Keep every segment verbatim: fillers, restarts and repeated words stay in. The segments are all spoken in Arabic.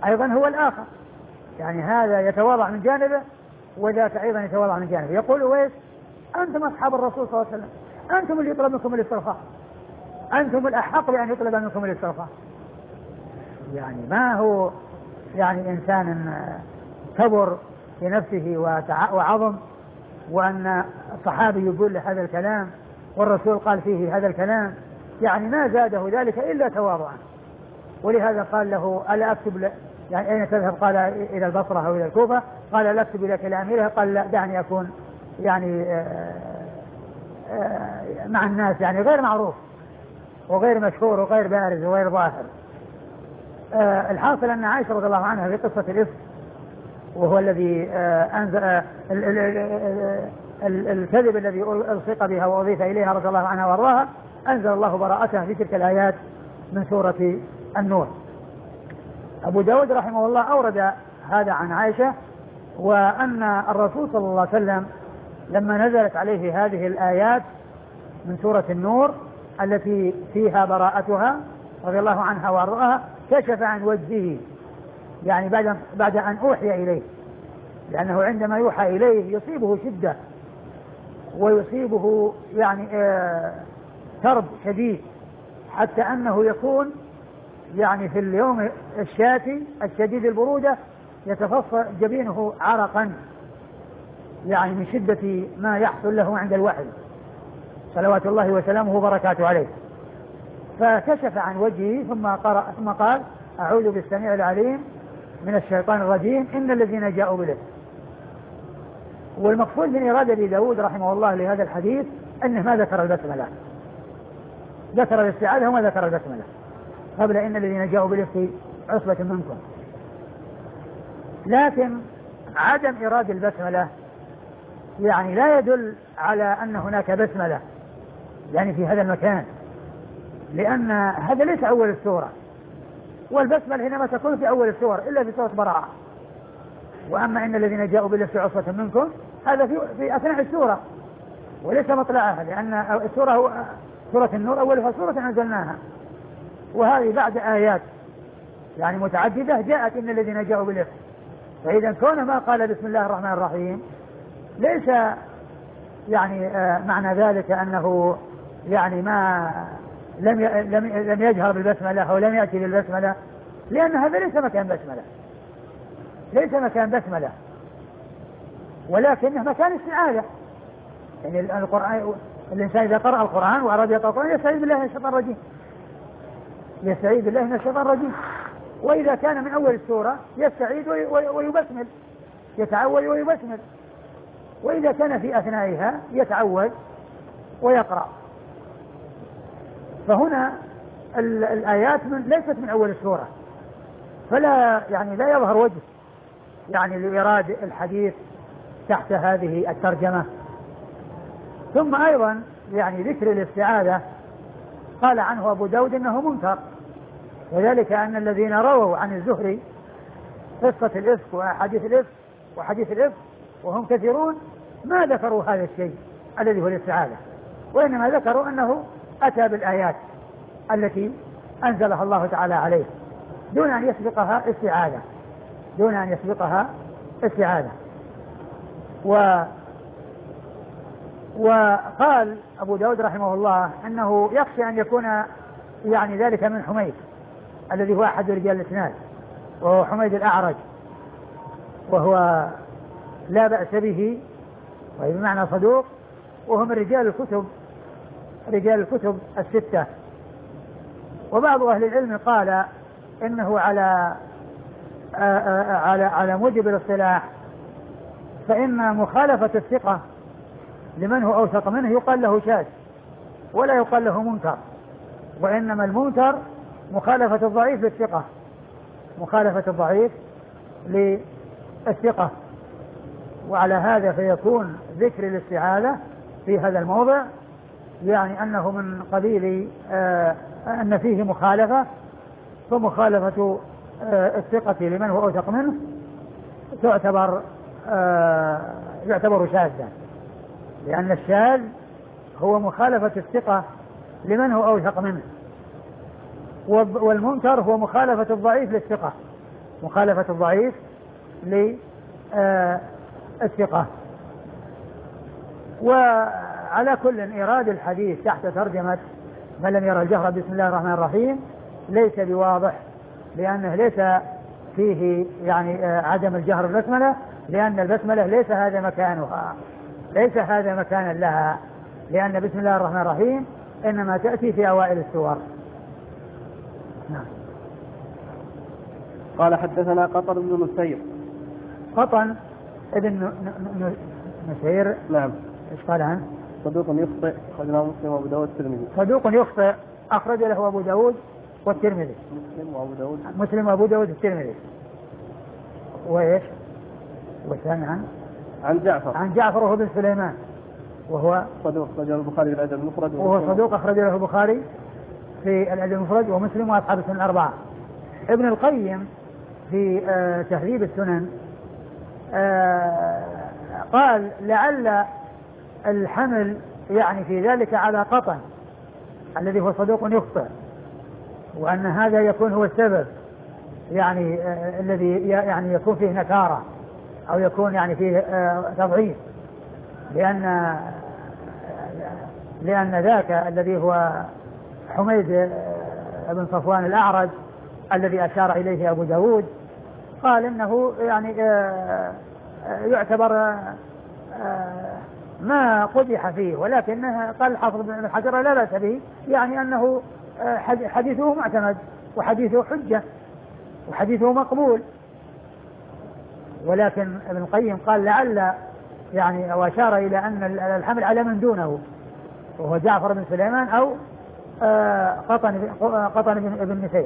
أيضا هو الآخر، يعني هذا يتواضع من جانبه وذاك أيضا يتواضع من جانبه. يقول أويس أنتم أصحاب الرسول صلى الله عليه وسلم، أنتم اللي يطلب منكم الاسترخاء، أنتم الأحق بأن يطلب منكم الاسترخاء. يعني ما هو يعني إنسان كبر في نفسه وعظم، وأن الصحابي يقول له هذا الكلام والرسول قال فيه هذا الكلام، يعني ما زاده ذلك إلا تواضعا. ولهذا قال له ألا أكتب ل... يعني أين تذهب؟ قال إلى البصرة أو إلى الكوفة. قال لا أكتب إليك إلى أميرها. قال لا، دعني أكون يعني آآ آآ مع الناس، يعني غير معروف وغير مشهور وغير بارز وغير ظاهر. الحاصل أن عائشة رضي الله عنها في قصة الإفك، وهو الذي أنزل الكذب الذي ألصق بها وأضيف إليها رضي الله عنها وأرضاها، أنزل الله براءتها في تلك الآيات من سورة النور. أبو داود رحمه الله أورد هذا عن عائشة، وأن الرسول صلى الله عليه وسلم لما نزلت عليه هذه الآيات من سورة النور التي فيها براءتها رضي الله عنها وأرضاها، كشف عن وجهه، يعني بعد بعد أن أوحي إليه، لأنه عندما يوحى إليه يصيبه شدة ويصيبه يعني آه كرب شديد، حتى أنه يكون يعني في اليوم الشاتي الشديد البرودة يتفصل جبينه عرقا، يعني من شدة ما يحصل له عند الوحي صلوات الله وسلامه وبركاته عليه. فكشف عن وجهه ثم قرأ ثم قال أعوذ بالسميع العليم من الشيطان الرجيم إن الذين جاءوا بالإفك. والمقصود من إرادة أبي داود رحمه الله لهذا الحديث أنه ما ذكر البسملة، ذكر الاستعاذة وما ذكر البسملة قبل إن الذين جاءوا بالإفك عصبة منكم. لكن عدم إراد البسملة يعني لا يدل على أن هناك بسملة يعني في هذا المكان، لأن هذا ليس أول السورة، والبسملة حينما تكون في أول السور إلا في سورة براءة. وأما إن الذين جاءوا بالإفك عصبة منكم هذا في, في أثناء السورة وليس مطلعها، لأن السورة هو سورة النور أولها سورة أنزلناها، وهذه بعد آيات يعني متعددة جاءت إن الذين جاءوا بالإفك. فإذا كون ما قال بسم الله الرحمن الرحيم ليس يعني آه معنى ذلك أنه يعني ما لم لم لم يجهر بالبسملة أو لم يأتي بالبسملة، لأن هذا ليس مكان بسملة، ليس مكان بسملة، ولكنه مكان استعاذة. يعني القرآن الإنسان إذا قرأ القرآن وأراد يقرأ القرآن يستعيذ بالله من الشيطان الرجيم، يستعيذ بالله من الشيطان الرجيم. وإذا كان من أول السورة يستعيذ ويبسمل، يتعوذ ويبسمل. وإذا كان في أثنائها يتعوذ ويقرأ. فهنا الآيات من ليست من أول السورة، فلا يعني لا يظهر وجه يعني لإراد الحديث تحت هذه الترجمة. ثم أيضا يعني ذكر الاستعاذة قال عنه أبو داود إنه منكر، وذلك أن الذين رووا عن الزهري قصة الإفك وحديث الإفك وحديث الإفك وهم كثيرون ما ذكروا هذا الشيء الذي هو الاستعاذة، وإنما ذكروا أنه أتى بالآيات التي أنزلها الله تعالى عليه دون أن يسبقها استعاذة، دون أن يسبقها استعاذة. و وقال أبو داود رحمه الله أنه يخشى أن يكون يعني ذلك من حميد الذي هو أحد رجال الإسناد، وهو حميد الأعرج، وهو لا بأس به وهي بمعنى صدوق، وهو من رجال الكتب رجال الكتب الستة. وبعض أهل العلم قال إنه على على على موجب الاصطلاح فإن مخالفة الثقة لمن هو أوثق منه يقال له شاذ ولا يقال له منكر، وإنما المنكر مخالفة الضعيف للثقة، مخالفة الضعيف للثقة. وعلى هذا فيكون ذكر الاستعاذة في هذا الموضع يعني أنه من قبيل آه أن فيه مخالفة، فمخالفة آه الثقة لمن هو أوثق منه تعتبر آه يعتبر شاذا، لأن الشاذ هو مخالفة الثقة لمن هو أوثق منه، والمنكر هو مخالفة الضعيف للثقة. مخالفة الضعيف للثقة. وعلى كل إيراد الحديث تحت ترجمة من لم يرى الجهر بسم الله الرحمن الرحيم ليس بواضح، لأنه ليس فيه يعني عدم الجهر بالبسملة، لأن البسملة ليس هذا مكانها، ليس هذا مكانا لها، لأن بسم الله الرحمن الرحيم إنما تأتي في أوائل السور. نعم. قال حدثنا قطن بن نسير. قطن ابن نسير. نعم. ايش قال عنه؟ صدوق يخطئ أخرج له مسلم وأبو داود والترمذي. صدوق يخطئ أخرج له أبو داود والترمذي. مسلم وأبو داود. مسلم وأبو داود والترمذي. وإيش؟ والثاني عن عن جعفر. عن جعفر وهو بن سليمان وهو صدوق أخرج له البخاري في الأدب المفرد. وهو صدوق أخرج له البخاري في الأدب المفرد ومسلم وأصحاب السنن الأربعة. ابن القيم في آه تهذيب السنن آه قال لعل الحمل يعني في ذلك على قطن الذي هو صدوق يخطئ، وأن هذا يكون هو السبب يعني آه الذي يعني يكون فيه نكارة أو يكون يعني فيه آه تضعيف، لأن آه لأن ذاك الذي هو حميد آه بن صفوان الأعرج الذي أشار إليه أبو داود قال إنه يعني آه يعتبر آه ما قدح فيه، ولكنه قال الحافظ بن حجر لا بأس به، يعني أنه حديثه معتمد وحديثه حجة وحديثه مقبول. ولكن ابن القيم قال لعل يعني وأشار إلى أن الحمل على من دونه وهو جعفر بن سليمان أو قطن قطن بن نسير.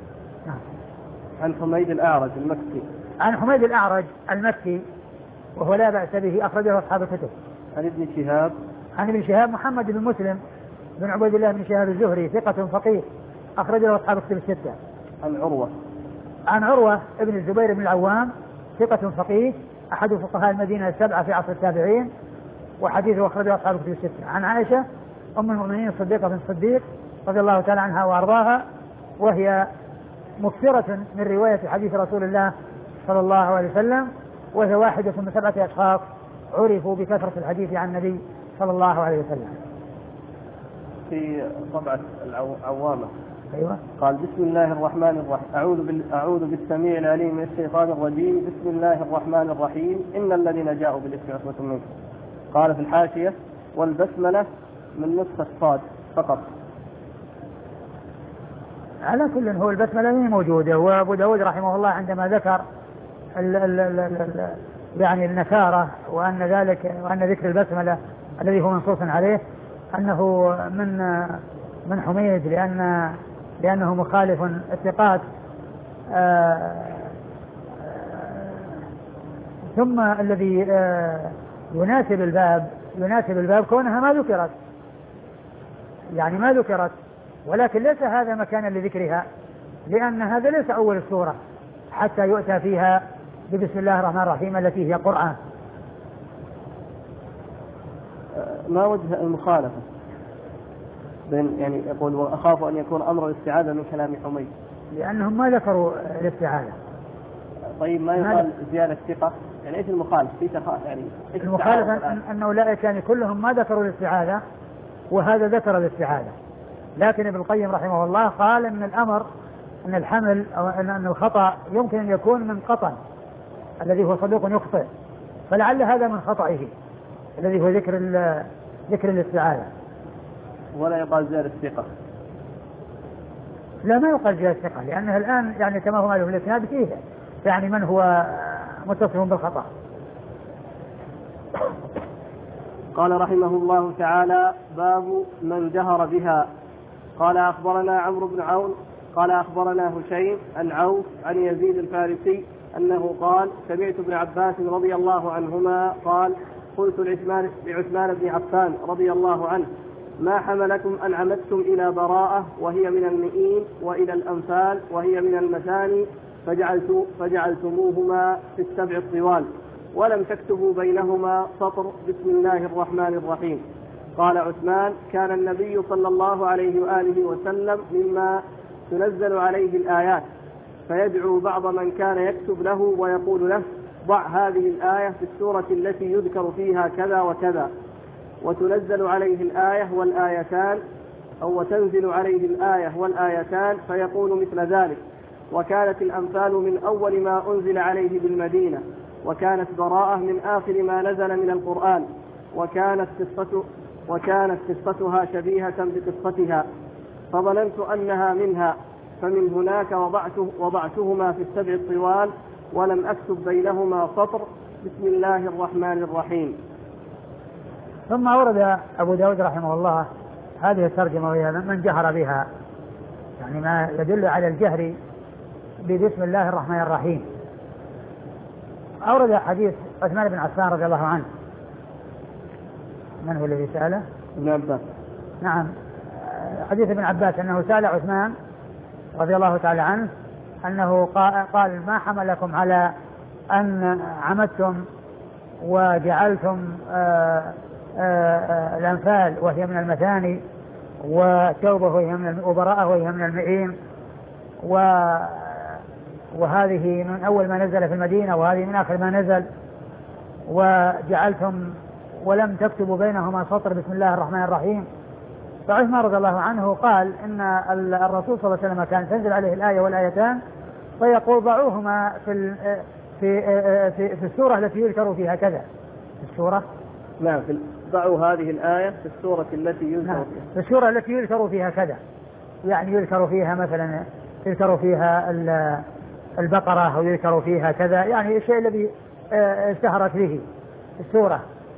عن حميد الأعرج المكي. عن حميد الأعرج المكي وهو لا بأس به أخرجه أصحاب الكتب. عن ابن شهاب. عن ابن شهاب محمد بن مسلم بن عبيد الله بن شهاب الزهري ثقة فقيه أخرجه أصحاب الكتب الستة. عن عروة. عن عروة ابن الزبير بن العوام ثقة فقيه أحد فقهاء المدينة السبعة في عصر التابعين وحديثه أخرجه أصحاب الكتب الستة. عن عائشة أم المؤمنين الصديقة بن الصديق رضي الله تعالى عنها وأرضاها، وهي مكثرة من رواية حديث رسول الله صلى الله عليه وسلم، وهي واحدة من سبعة أشخاص عرفوا بكثرة الحديث عن النبي صلى الله عليه وسلم. في طبعة العوامة. أيوة. قال بسم الله الرحمن الرحيم أعوذ, بال... أعوذ بالسميع العليم من الشيطان الرجيم بسم الله الرحمن الرحيم إن الذين جاءوا بالإفك عصبة منكم. قال في الحاشية والبسملة من نسخة الصاد فقط. على كل هو البسملة موجودة، وأبو داود رحمه الله عندما ذكر ال ال ال ال يعني النكارة وأن ذلك وأن ذكر البسملة الذي هو منصوص عليه أنه من من حميد لأن لأنه مخالف الثقات، ثم الذي يناسب الباب يناسب الباب كونها ما ذكرت، يعني ما ذكرت، ولكن ليس هذا مكانا لذكرها، لأن هذا ليس أول السورة حتى يؤتى فيها بسم الله الرحمن الرحيم التي هي قرآن. ما وجه المخالفة بين يعني يقول وأخاف أن يكون أمر الاستعاذة من كلام حميد؟ لأنهم ما ذكروا الاستعاذة. طيب ما يقال زيادة ثقة؟ يعني إيش المخالف؟ في تخ... يعني إيش المخالف أن أن أولئك يعني كلهم ما ذكروا الاستعاذة وهذا ذكر الاستعاذة، لكن ابن القيم رحمه الله قال أن الأمر أن الحمل أو أن الخطأ يمكن أن يكون من قطن الذي هو صدوق يخطئ، فلعل هذا من خطئه الذي هو ذكر ذكر الاستعاذة. ولا يقال زيادة الثقة؟ لا ما يقال زيادة الثقة، لأنه الآن يعني كما هو معلوم الإسناد فيه يعني من هو متصف بالخطأ. قال رحمه الله تعالى باب من جهر بها. قال أخبرنا عمرو بن عون قال أخبرنا هشيم عن عوف عن يزيد الفارسي أنه قال سمعت ابن عباس رضي الله عنهما قال قلت لعثمان, لعثمان بن عفان رضي الله عنه ما حملكم أن عمدتم إلى براءة وهي من المئين وإلى الأنفال وهي من المثاني فجعلت فجعلتموهما في السبع الطوال ولم تكتبوا بينهما سطر بسم الله الرحمن الرحيم. قال عثمان كان النبي صلى الله عليه وآله وسلم مما تنزل عليه الآيات فيدعو بعض من كان يكتب له ويقول له ضع هذه الآية في السورة التي يذكر فيها كذا وكذا، وتنزل عليه الآية والآيتان أو وتنزل عليه الآية والآيتان فيقول مثل ذلك. وكانت الأنفال من أول ما أنزل عليه بالمدينة، وكانت براءة من آخر ما نزل من القرآن، وكانت قصة وكانت قصتها شبيهة بقصتها، فظننت أنها منها، فمن هناك وضعته وضعتهما في السبع الطوال، ولم أكتب بينهما سطر. بسم الله الرحمن الرحيم. ثم أورد أبو داود رحمه الله هذه الترجمة وهي من جهر بها، يعني ما يدل على الجهر ببسم الله الرحمن الرحيم. أورد حديث عثمان بن عفان رضي الله عنه. من هو الذي سأله؟ ابن عباس. نعم، حديث ابن عباس أنه سأل عثمان رضي الله تعالى عنه أنه قال ما حملكم على أن عمدتم وجعلتم آآ آآ الأنفال وهي من المثاني، والتوبة وهي من الأبراء وهي من المئين، وهذه من أول ما نزل في المدينة وهذه من آخر ما نزل، وجعلتم ولم تكتبوا بينهما سطر بسم الله الرحمن الرحيم. فعثمان رضي الله عنه قال إن الرسول صلى الله عليه وسلم كان تنزل عليه الآية والآيتان فيقول ضعوهما في في في, في السورة التي يذكر فيها كذا. في السورة نعم في ضعوا هذه الآية في السورة التي يذكر نعم. فيها في السورة التي يذكر فيها كذا، يعني يذكر فيها مثلا يذكر فيها البقرة أو يذكر فيها كذا، يعني الشيء الذي اشتهرت به السورة.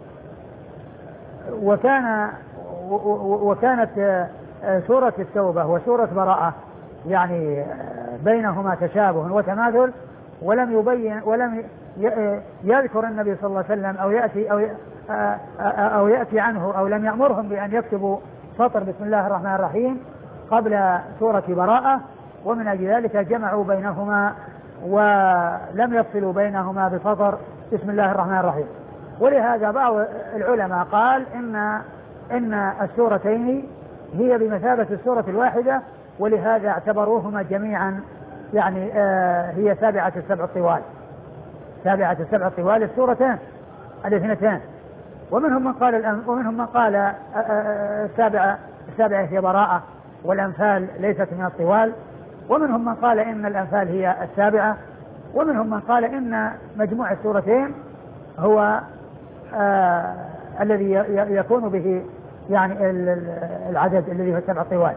وكان وكانت سورة التوبة وسورة براءة يعني بينهما تشابه وتماثل، ولم يبين ولم يذكر النبي صلى الله عليه وسلم أو يأتي أو أو يأتي عنه أو لم يأمرهم بأن يكتبوا سطر بسم الله الرحمن الرحيم قبل سورة براءة، ومن أجل ذلك جمعوا بينهما ولم يفصلوا بينهما بسطر بسم الله الرحمن الرحيم. ولهذا بعض العلماء قال إن إن السورتين هي بمثابة السورة الواحدة، ولهذا اعتبروهما جميعا يعني آه هي سابعة السبع الطوال، سابعة السبع الطوال السورتان الاثنتان. ومنهم من قال ومنهم من قال آه آه السابعة السابعة هي براءة والأنفال ليست من الطوال، ومنهم من قال إن الأنفال هي السابعة، ومنهم من قال إن مجموع السورتين هو آه الذي يكون به يعني العدد الذي هو السبع طوال.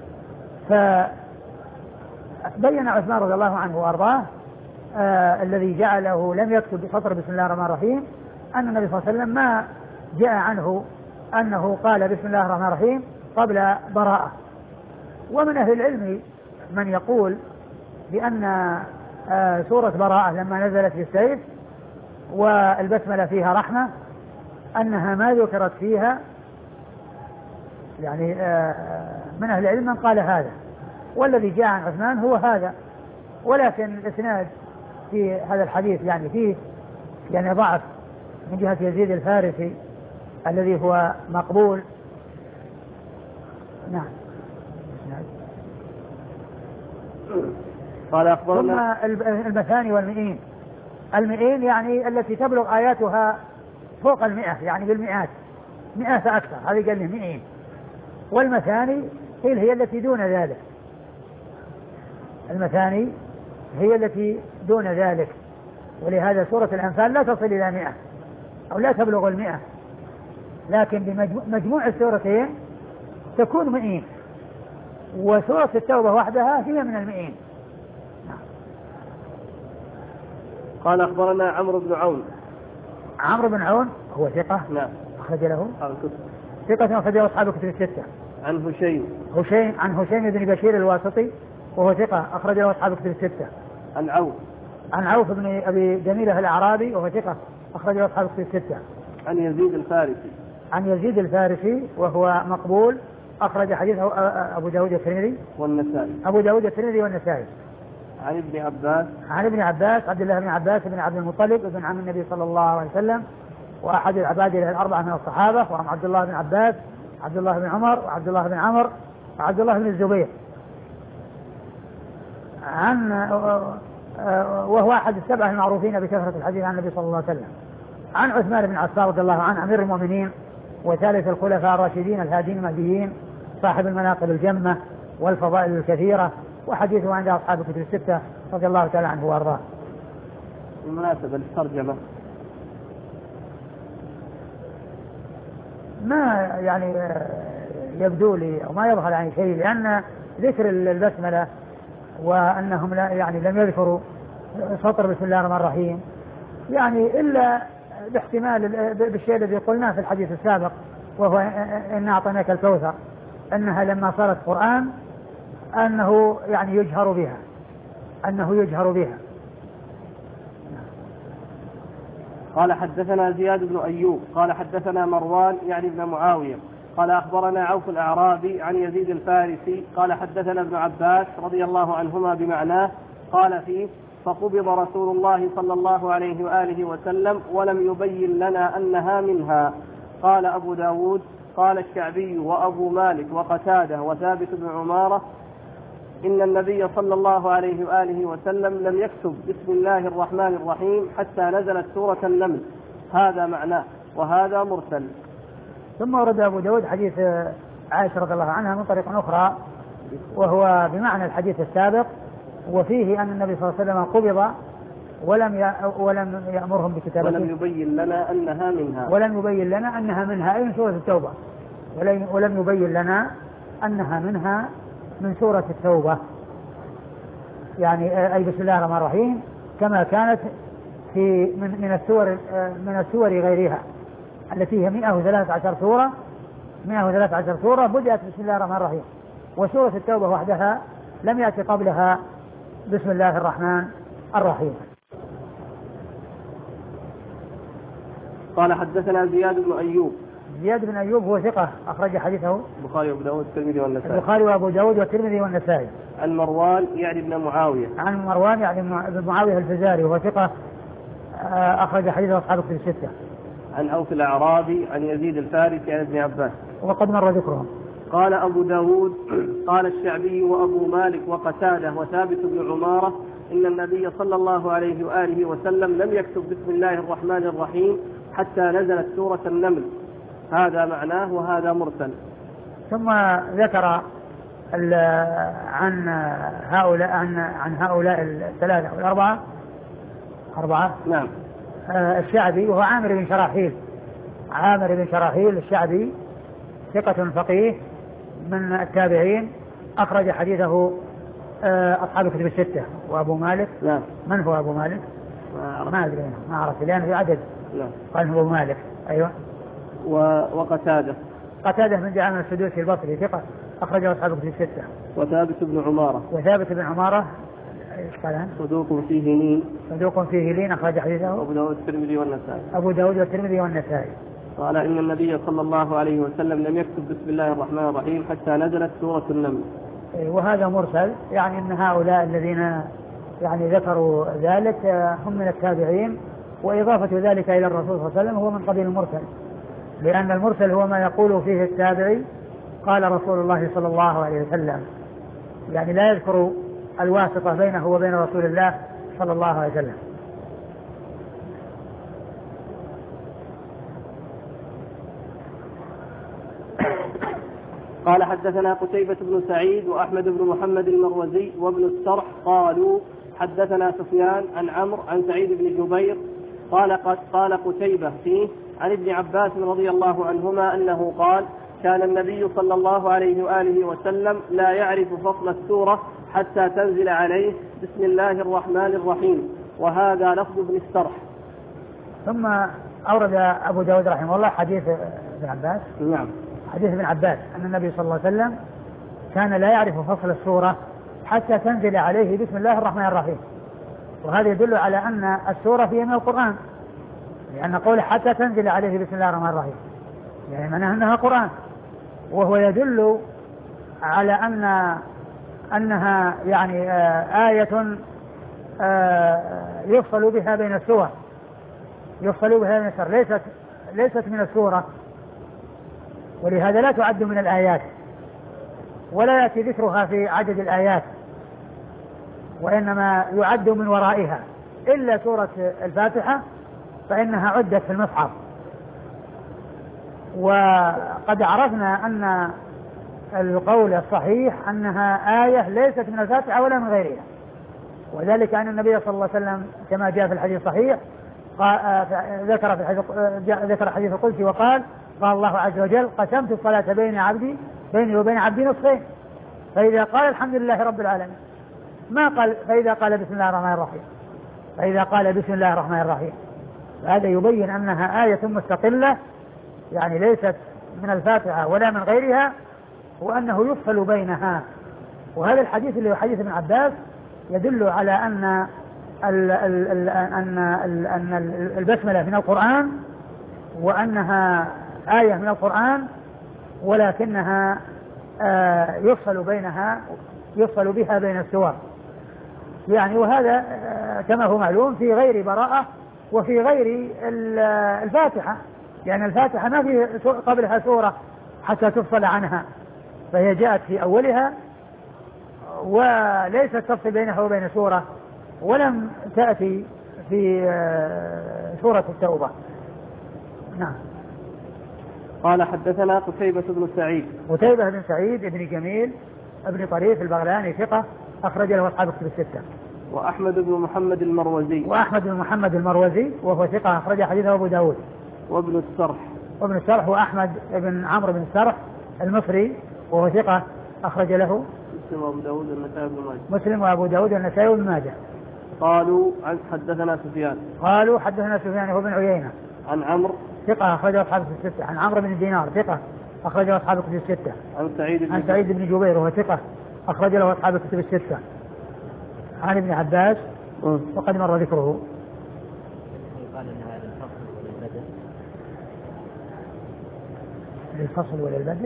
فبين عثمان رضي الله عنه وأرضاه آه الذي جعله لم يكتب بسطر بسم الله الرحمن الرحيم أن النبي صلى الله عليه وسلم ما جاء عنه أنه قال بسم الله الرحمن الرحيم قبل براءة. ومن أهل العلم من يقول بأن آه سورة براءة لما نزلت في السيف والبسملة فيها رحمة أنها ما ذكرت فيها، يعني من أهل العلم من قال هذا، والذي جاء عن عثمان هو هذا. ولكن الإسناد في هذا الحديث يعني فيه يعني ضعف من جهة يزيد الفارسي الذي هو مقبول. نعم. قال أخبرنا. ثم المثاني والمئين، المئين يعني التي تبلغ آياتها فوق المئة، يعني بالمئات، مئة فأكثر، هذه قال له مئين. والمثاني هي, هي التي دون ذلك، المثاني هي التي دون ذلك. ولهذا سورة الأنفال لا تصل إلى مئة أو لا تبلغ المئة، لكن بمجموع السورتين تكون مئين، وسورة التوبة وحدها هي من المئين. قال أخبرنا عمرو بن عون. عمرو بن عون هو ثقة. نعم. أخرج له الكتب. ثقة أخرج له أصحاب الكتب الستة. عن هشيم. هشيم عن هشيم بن بشير الواسطي وهو ثقة أخرج له أصحاب الكتب الستة. عن عوف. عن عوف بن أبي جميلة الأعرابي وهو ثقة أخرج له أصحاب الكتب الستة. عن يزيد الفارسي. عن يزيد الفارسي وهو مقبول أخرج حديثه أبو داود الترمذي والنسائي. أبو داود الترمذي والنسائي. عن ابن عباس. عن ابن عباس عبد الله بن عباس بن عبد المطلب ابن عم النبي صلى الله عليه وسلم وأحد العباد الأربعة من الصحابة، وهم عبد الله بن عباس عبد الله بن عمر وعبد الله بن عمر وعبد الله بن الزبير. عن وهو أحد السبعة المعروفين بكثرة الحديث عن النبي صلى الله عليه وسلم. عن عثمان بن عفان رضي الله عنه أمير المؤمنين وثالث الخلفاء الراشدين الهادين المهديين صاحب المناقب الجمة والفضائل الكثيرة، وحديثه عند أصحاب الكتب الستة رضي الله تعالى عنه وأرضاه. بالمناسبة للترجمة ما يعني يبدو لي أو ما يظهر عن شيء، لأن ذكر البسملة وأنهم لا يعني لم يذكروا سطر بسم الله الرحمن الرحيم يعني إلا باحتمال بالشيء الذي قلناه في الحديث السابق، وهو إن أعطيناك الكوثر، أنها لما صارت قرآن أنه يعني يجهر بها أنه يجهر بها. قال حدثنا زياد بن أيوب قال حدثنا مروان يعني ابن معاوية قال أخبرنا عوف الأعرابي عن يزيد الفارسي قال حدثنا ابن عباس رضي الله عنهما بمعناه قال فيه: فقبض رسول الله صلى الله عليه وآله وسلم ولم يبين لنا أنها منها. قال أبو داود: قال الشعبي وأبو مالك وقتادة وثابت بن عمارة: إن النبي صلى الله عليه وآله وسلم لم يكتب بسم الله الرحمن الرحيم حتى نزلت سورة النمل. هذا معناه، وهذا مرسل. ثم ورد أبو داود حديث عائشة رضي الله عنها من طريق أخرى وهو بمعنى الحديث السابق، وفيه أن النبي صلى الله عليه وسلم قبض ولم ولم يأمرهم بكتابته ولم يبين لنا أنها منها ولم يبين لنا أنها منها أي من سورة التوبة ولم يبين لنا أنها منها من سورة التوبة، يعني أي بسم الله الرحمن الرحيم كما كانت في من من السور من السور غيرها التي هي مئة وثلاثة عشر سورة مئة وثلاثة عشر سورة بدأت بسم الله الرحمن الرحيم، وسورة التوبة وحدها لم يأتي قبلها بسم الله الرحمن الرحيم. قال حدثنا زياد بن أيوب. زياد بن أيوب هو ثقة أخرج حديثه البخاري وأبو داود والترمذي والنسائي. البخاري وأبو داود والترمذي والنسائي. عن مروان يعني ابن معاوية. عن مروان يعني ابن معاوية الفزاري وهو ثقة أخرج حديثه أصحاب الكتب الستة. عن عوف الأعرابي عن يزيد الفارسي عن ابن عباس وقد مر ذكرهم. قال أبو داود: قال الشعبي وأبو مالك وقتادة وثابت بن عمارة: إن النبي صلى الله عليه وآله وسلم لم يكتب بسم الله الرحمن الرحيم حتى نزلت سورة النمل. هذا معناه، وهذا مرسل. ثم ذكر عن هؤلاء عن عن هؤلاء الثلاثة والأربعة أربعة نعم. الشعبي وهو عامر بن شراحيل عامر بن شراحيل الشعبي ثقة فقيه من التابعين أخرج حديثه أصحاب الكتب الستة. وأبو مالك نعم. من هو أبو مالك؟ ما أدري ما أعرف لأن في عدد. نعم. قال هو أبو مالك. أيوة. وقتادة قتادة من دعامة السدوسي البصري ثقة أخرجه أصحاب الكتب الستة. وثابت بن عمارة وثابت بن عمارة صدوق فيه لين صدوق فيه لين أخرج حديثه أبو داود والترمذي والنسائي. أبو داود والترمذي والنسائي. قال إن النبي صلى الله عليه وسلم لم يكتب بسم الله الرحمن الرحيم حتى نزلت سورة النمل. وهذا مرسل، يعني أن هؤلاء الذين يعني ذكروا ذلك هم من التابعين، وإضافة ذلك إلى الرسول صلى الله عليه وسلم هو من قبيل المرسل، لأن المرسل هو ما يقول فيه التابعي قال رسول الله صلى الله عليه وسلم، يعني لا يذكر الواسطة بينه وبين رسول الله صلى الله عليه وسلم. قال حدثنا قتيبة بن سعيد وأحمد بن محمد المروزي وابن السرح قالوا حدثنا سفيان عن عمرو عن سعيد بن جبير قال قال قتيبة فيه عن ابن عباس رضي الله عنهما أنه قال: كان النبي صلى الله عليه وآله وسلم لا يعرف فصل السورة حتى تنزل عليه بسم الله الرحمن الرحيم. وهذا لفظ ابن السرح. ثم أورد أبو داود رحمه الله حديث ابن عباس. نعم. حديث ابن عباس أن النبي صلى الله عليه وسلم كان لا يعرف فصل السورة حتى تنزل عليه بسم الله الرحمن الرحيم. وهذا يدل على أن السورة هي من القرآن، لأن قوله حتى تنزل عليه بسم الله الرحمن الرحيم يعني معناها أنها قرآن، وهو يدل على أن أنها يعني آية يفصل بها بين السور يفصل بها بين السور ليست ليست من السورة، ولهذا لا تعد من الآيات ولا يأتي ذكرها في عدد الآيات، وإنما يعد من ورائها، إلا سورة الفاتحة فإنها عدت في المصحف. وقد عرفنا أن القول الصحيح أنها آية ليست من الفاتحة ولا من غيرها، وذلك أن النبي صلى الله عليه وسلم كما جاء في الحديث الصحيح ذكر في الحديث ذكر حديث القدسي وقال قال الله عز وجل قسمت الصلاة بين عبدي بيني وبين عبدي نصفين، فإذا قال الحمد لله رب العالمين ما قال فإذا قال بسم الله الرحمن الرحيم فإذا قال بسم الله الرحمن الرحيم. هذا يبين أنها آية مستقلة، يعني ليست من الفاتحة ولا من غيرها، وأنه يفصل بينها. وهذا الحديث اللي هو حديث ابن عباس يدل على أن ال ال ال أن ال أن البسملة من القرآن، وأنها آية من القرآن، ولكنها آه يفصل بينها يفصل بها بين السور، يعني وهذا آه كما هو معلوم في غير براءة وفي غير الفاتحة، يعني الفاتحة ما في قبلها سورة حتى تفصل عنها، فهي جاءت في أولها وليست تفصل بينها وبين سورة، ولم تأتي في سورة التوبة. نعم. قال حدثنا قتيبة بن سعيد. قتيبة بن سعيد ابن جميل ابن طريف البغلاني ثقة أخرج له أصحاب الكتب الستة. وأحمد بن محمد المروزي. وأحمد بن محمد المروزي وهو ثقة أخرج حديثه أبو داود. وابن السرح. وابن السرح وأحمد بن عمرو بن السرح المصري وهو ثقة أخرج له مسلم وأبو داود والنسائي وابن ماجه. مسلم وأبو داود والنسائي وابن ماجه. قالوا عن حدثنا سفيان. قالوا حدثنا سفيان هو بن عيينة. عن عمرو. ثقة أخرجه أصحاب الكتب الستة. عن عمرو بن دينار ثقة أخرجه أصحاب الكتب الستة. عن سعيد بن عن سعيد بن جبير وهو ثقة أخرج له أصحاب الكتب الستة. عن ابن عباس م. وقد مر ذكره. قال إن هذا الفصل وللبدء. للفصل وللبدء.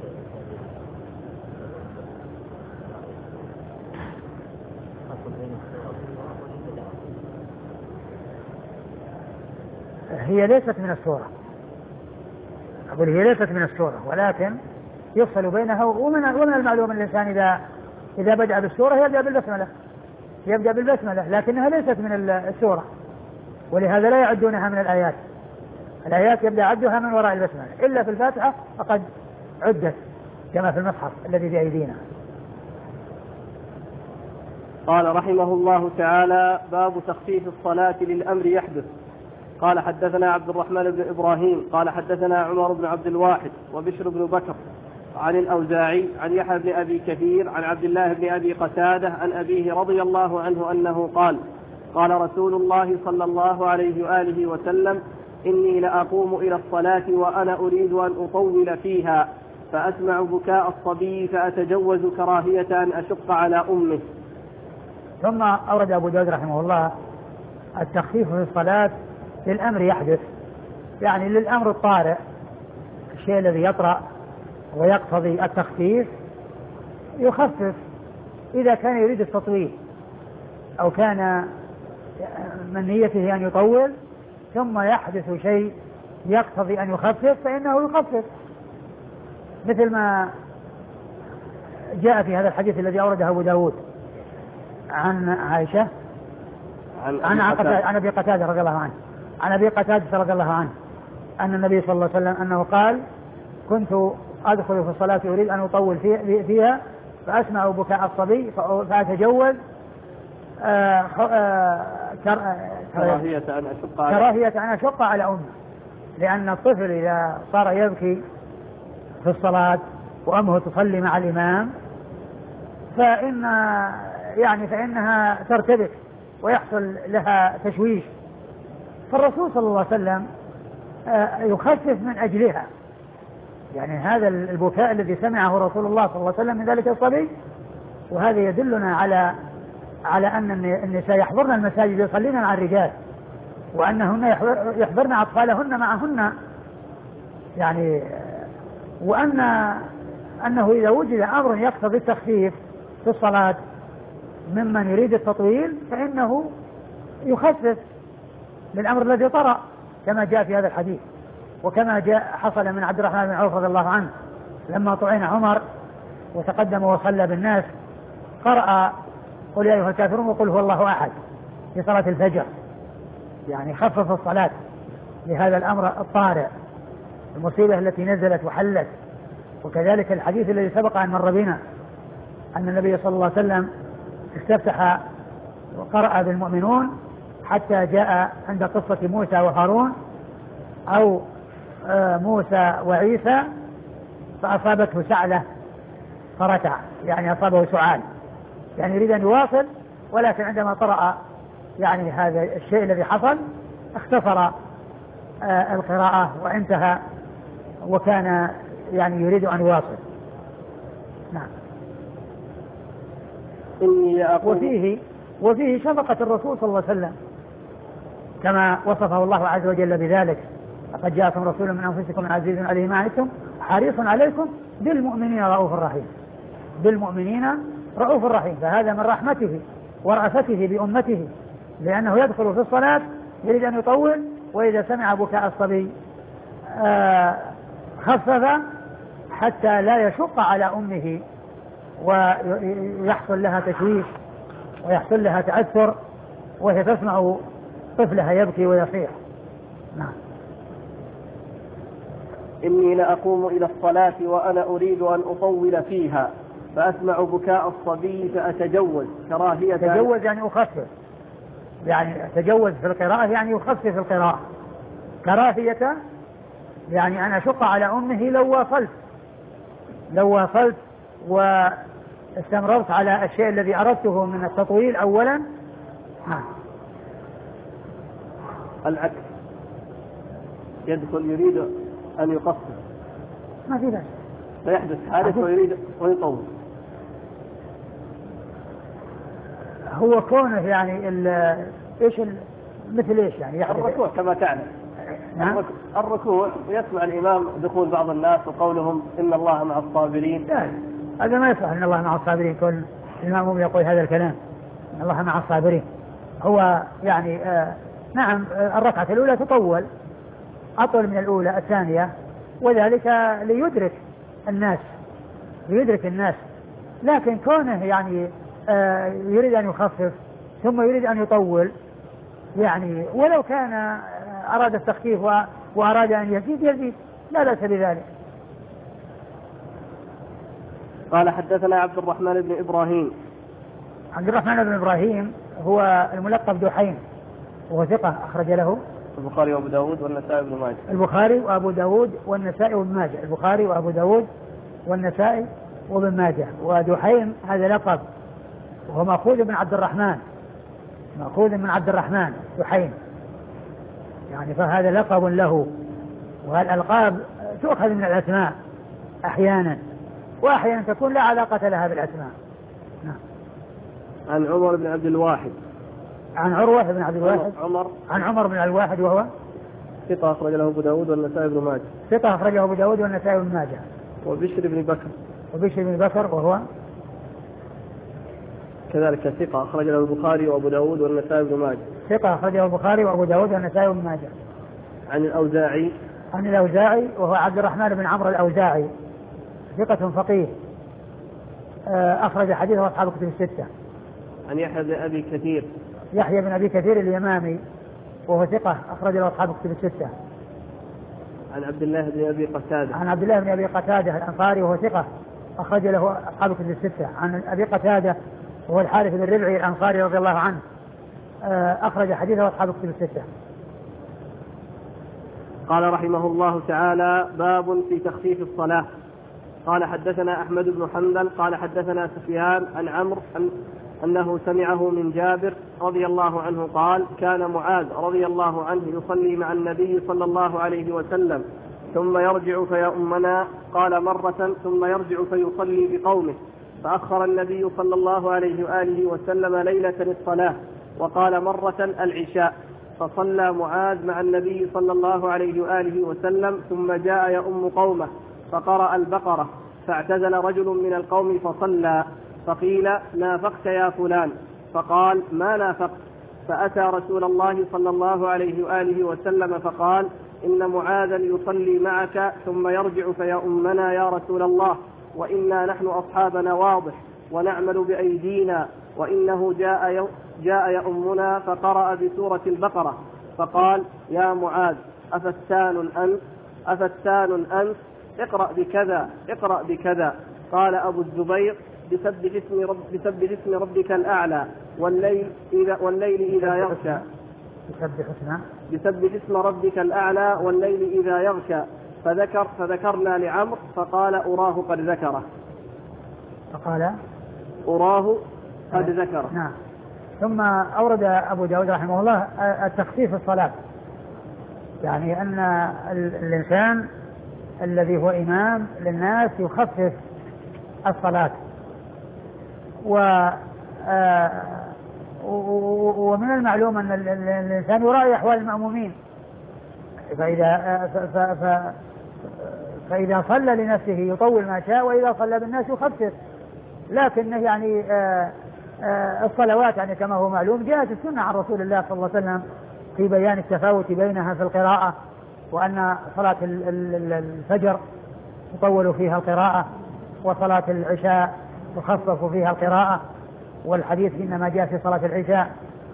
هي ليست من السورة، أقول هي ليست من السورة، ولكن يفصل بينها. ومن ومن المعلوم الإنسان إذا إذا بدأ بالسورة يبدأ بالبسملة يبدأ بالبسملة لكنها ليست من السورة، ولهذا لا يعدونها من الآيات. الآيات يبدأ عدها من وراء البسملة، إلا في الفاتحة فقد عدت كما في المصحف الذي بأيدينا. قال رحمه الله تعالى: باب تخفيف الصلاة للأمر يحدث. قال حدثنا عبد الرحمن بن إبراهيم قال حدثنا عمر بن عبد الواحد وبشر بن بكر عن الأوزاعي عن يحيى بن أبي كثير عن عبد الله بن أبي قتادة عن أبيه رضي الله عنه أنه قال: قال رسول الله صلى الله عليه وآله وسلم: إني لأقوم إلى الصلاة وأنا أريد أن أطول فيها فأسمع بكاء الصبي فأتجوز كراهية أن أشق على أمه. ثم أورد أبو داود رحمه الله التخفيف في الصلاة للأمر يحدث، يعني للأمر الطارئ، الشيء الذي يطرأ ويقتضي التخفيف يخفف إذا كان يريد التطويل أو كان من نيته أن يطول ثم يحدث شيء يقتضي أن يخفف فإنه يخفف، مثل ما جاء في هذا الحديث الذي أورده أبو داود عن عائشة عن, عن, عن أبي قتادة رضي الله عنه عن أبي قتادة رضي الله عنه أن النبي صلى الله عليه وسلم أنه قال: كنت أدخل في الصلاة أريد أن أطول فيها فأسمع بكاء الصبي فأتجوز آه آه كراهية أن أشق على كراهية أن أشق على أمه، لأن الطفل إذا صار يبكي في الصلاة وأمه تصلي مع الإمام فإن يعني فإنها ترتبك ويحصل لها تشويش، فالرسول صلى الله عليه وسلم يخفف من أجلها، يعني هذا البكاء الذي سمعه رسول الله صلى الله عليه وسلم من ذلك الصبي، وهذا يدلنا على على أن النساء يحضرن المساجد يصلين مع الرجال، وأنهن يحضرن أطفالهن معهن، يعني وأن أنه إذا وجد أمر يقتضي التخفيف في الصلاة ممن يريد التطويل فإنه يخفف للأمر الذي طرأ كما جاء في هذا الحديث، وكما جاء حصل من عبد الرحمن بن عوف رضي الله عنه لما طعن عمر وتقدم وصلى بالناس قرأ قل يا أيها الكافرون وقل هو الله أحد في صلاة الفجر، يعني خفف الصلاة لهذا الأمر الطارئ، المصيبة التي نزلت وحلت. وكذلك الحديث الذي سبق أن مر بنا أن النبي صلى الله عليه وسلم استفتح وقرأ بالمؤمنون حتى جاء عند قصة موسى وهارون أو موسى وعيسى فأصابته سعلة فرتع، يعني أصابه سعال، يعني يريد أن يواصل، ولكن عندما قرأ يعني هذا الشيء الذي حصل اختصر القراءة وانتهى، وكان يعني يريد أن يواصل. نعم. وفيه وفيه شفقة الرسول صلى الله عليه وسلم كما وصفه الله عز وجل بذلك: لقد جاءكم رسول من أنفسكم عزيز عليه ما عنتم حريص عليكم بالمؤمنين رؤوف رحيم. بالمؤمنين رؤوف رحيم، فهذا من رحمته ورأفته بأمته، لأنه يدخل في الصلاة يريد أن يطول، وإذا سمع بكاء الصبي آه خفف حتى لا يشق على أمه ويحصل لها تشويش ويحصل لها تأثر وهي تسمع طفلها يبكي ويصيح. نعم. إني لأقوم إلى الصلاة وأنا أريد أن أطول فيها فأسمع بكاء الصبي فأتجوز كراهية. تجوز يعني أخفف، يعني تجوز في القراءة يعني يخفف القراءة. كراهية يعني أنا أشق على أمه لو واصلت لو واصلت واستمررت على الشيء الذي أردته من التطويل أولا. ها. العكس، يدخل يريد أن يقصر ما في بأس، فيحدث حادث ويريد ويطول. هو كونه يعني ال ايش ال مثل ايش يعني يحدث الركوع كما تعلم. نعم. الركوع ويسمع الإمام دخول بعض الناس وقولهم إن الله مع الصابرين. لا هذا ما يصح إن الله مع الصابرين، كل الإمام يقول هذا الكلام إن الله مع الصابرين. هو يعني آه نعم آه الركعة الأولى تطول أطول من الأولى الثانية، وذلك ليدرك الناس ليدرك الناس لكن كونه يعني آه يريد أن يخفف ثم يريد أن يطول، يعني ولو كان أراد التخفيف وأراد أن يزيد يزيد لا بأس بذلك. قال حدثنا عبد الرحمن بن إبراهيم. عبد الرحمن بن إبراهيم هو الملقب دحين وهو ثقة أخرج له البخاري وأبو داود والنسائي وابن ماجه. البخاري وأبو داود والنسائي وابن ماجه. البخاري وأبو داود والنسائي وابن ماجه. ودحين هذا لقب وهو مأخوذ من عبد الرحمن مأخوذ من عبد الرحمن دحين، يعني فهذا لقب له، والألقاب تؤخذ من الأسماء أحيانا وأحيانا تكون لا علاقة لها بالأسماء. نعم. عن عمر بن عبد الواحد. عن عروة بن عبد الواحد. عمر. عن عمر بن عبد الواحد وهو ثقة أخرج له أبو داود والنسائي بن ماجه. ثقة أخرج له أبو داود والنسائي بن ماجه. وبشر بن بكر. وبشر بن بكر وهو كذلك ثقة أخرج له البخاري وأبو داود والنسائي بن ماجه. ثقة أخرج له البخاري وأبو داود والنسائي بن ماجه. عن الأوزاعي. عن الأوزاعي وهو عبد الرحمن بن عمرو الأوزاعي ثقة فقيه أخرج حديثه أصحاب الكتب الستة. عن يحيى بن أبي كثير. يحيى بن أبي كثير اليمامي وهو ثقة أخرج له أصحاب الكتب الستة. عن عبد الله بن أبي قتادة. عن عبد الله بن أبي قتادة الأنصاري وهو ثقة أخرج له أصحاب الكتب الستة. عن أبي قتادة وهو الحارث بن ربعي الأنصاري رضي الله عنه أخرج حديثه أصحاب الكتب الستة. قال رحمه الله تعالى: باب في تخفيف الصلاة. قال حدثنا أحمد بن حنبل قال حدثنا سفيان عن عمرو أن أنه سمعه من جابر رضي الله عنه قال: كان معاذ رضي الله عنه يصلي مع النبي صلى الله عليه وسلم ثم يرجع فيؤمنا. قال مرة ثم يرجع فيصلي بقومه، فأخر النبي صلى الله عليه وآله وسلم ليلة الصلاة، وقال مرة العشاء، فصلى معاذ مع النبي صلى الله عليه وآله وسلم ثم جاء يؤم قومه فقرأ البقرة، فاعتزل رجل من القوم فصلى، فقيل: نافقت يا فلان؟ فقال: ما نافقت. فأتى رسول الله صلى الله عليه وآله وسلم فقال: إن معاذا يصلي معك ثم يرجع فيؤمنا يا رسول الله، وإنا نحن أصحاب نواضح ونعمل بأيدينا وإنه جاء, يو جاء يؤمنا فقرأ بسورة البقرة فقال يا معاذ أفتان أنت أفتان أنت اقرأ بكذا اقرأ بكذا. قال أبو الزبير بسبح اسم, رب بسبح اسم ربك الأعلى والليل إذا, والليل إذا يغشى بسبح اسم بسبح اسم ربك الأعلى والليل إذا يغشى. فذكر فذكرنا لعمرو فقال أراه قد ذكره فقال أراه قد ذكره. نعم. ثم أورد أبو داود رحمه الله التخفيف الصلاة، يعني أن الإنسان الذي هو إمام للناس يخفف الصلاة. و ومن المعلوم أن الإنسان يراعي أحوال المأمومين، فإذا فإذا صلى لنفسه يطول ما شاء، وإذا صلى بالناس يخفف. لكن يعني الصلوات يعني كما هو معلوم جاءت السنة عن رسول الله صلى الله عليه وسلم في بيان التفاوت بينها في القراءة، وأن صلاة الفجر تطول فيها القراءة، وصلاة العشاء تخفف فيها القراءة، والحديث إنما جاء في صلاة العشاء.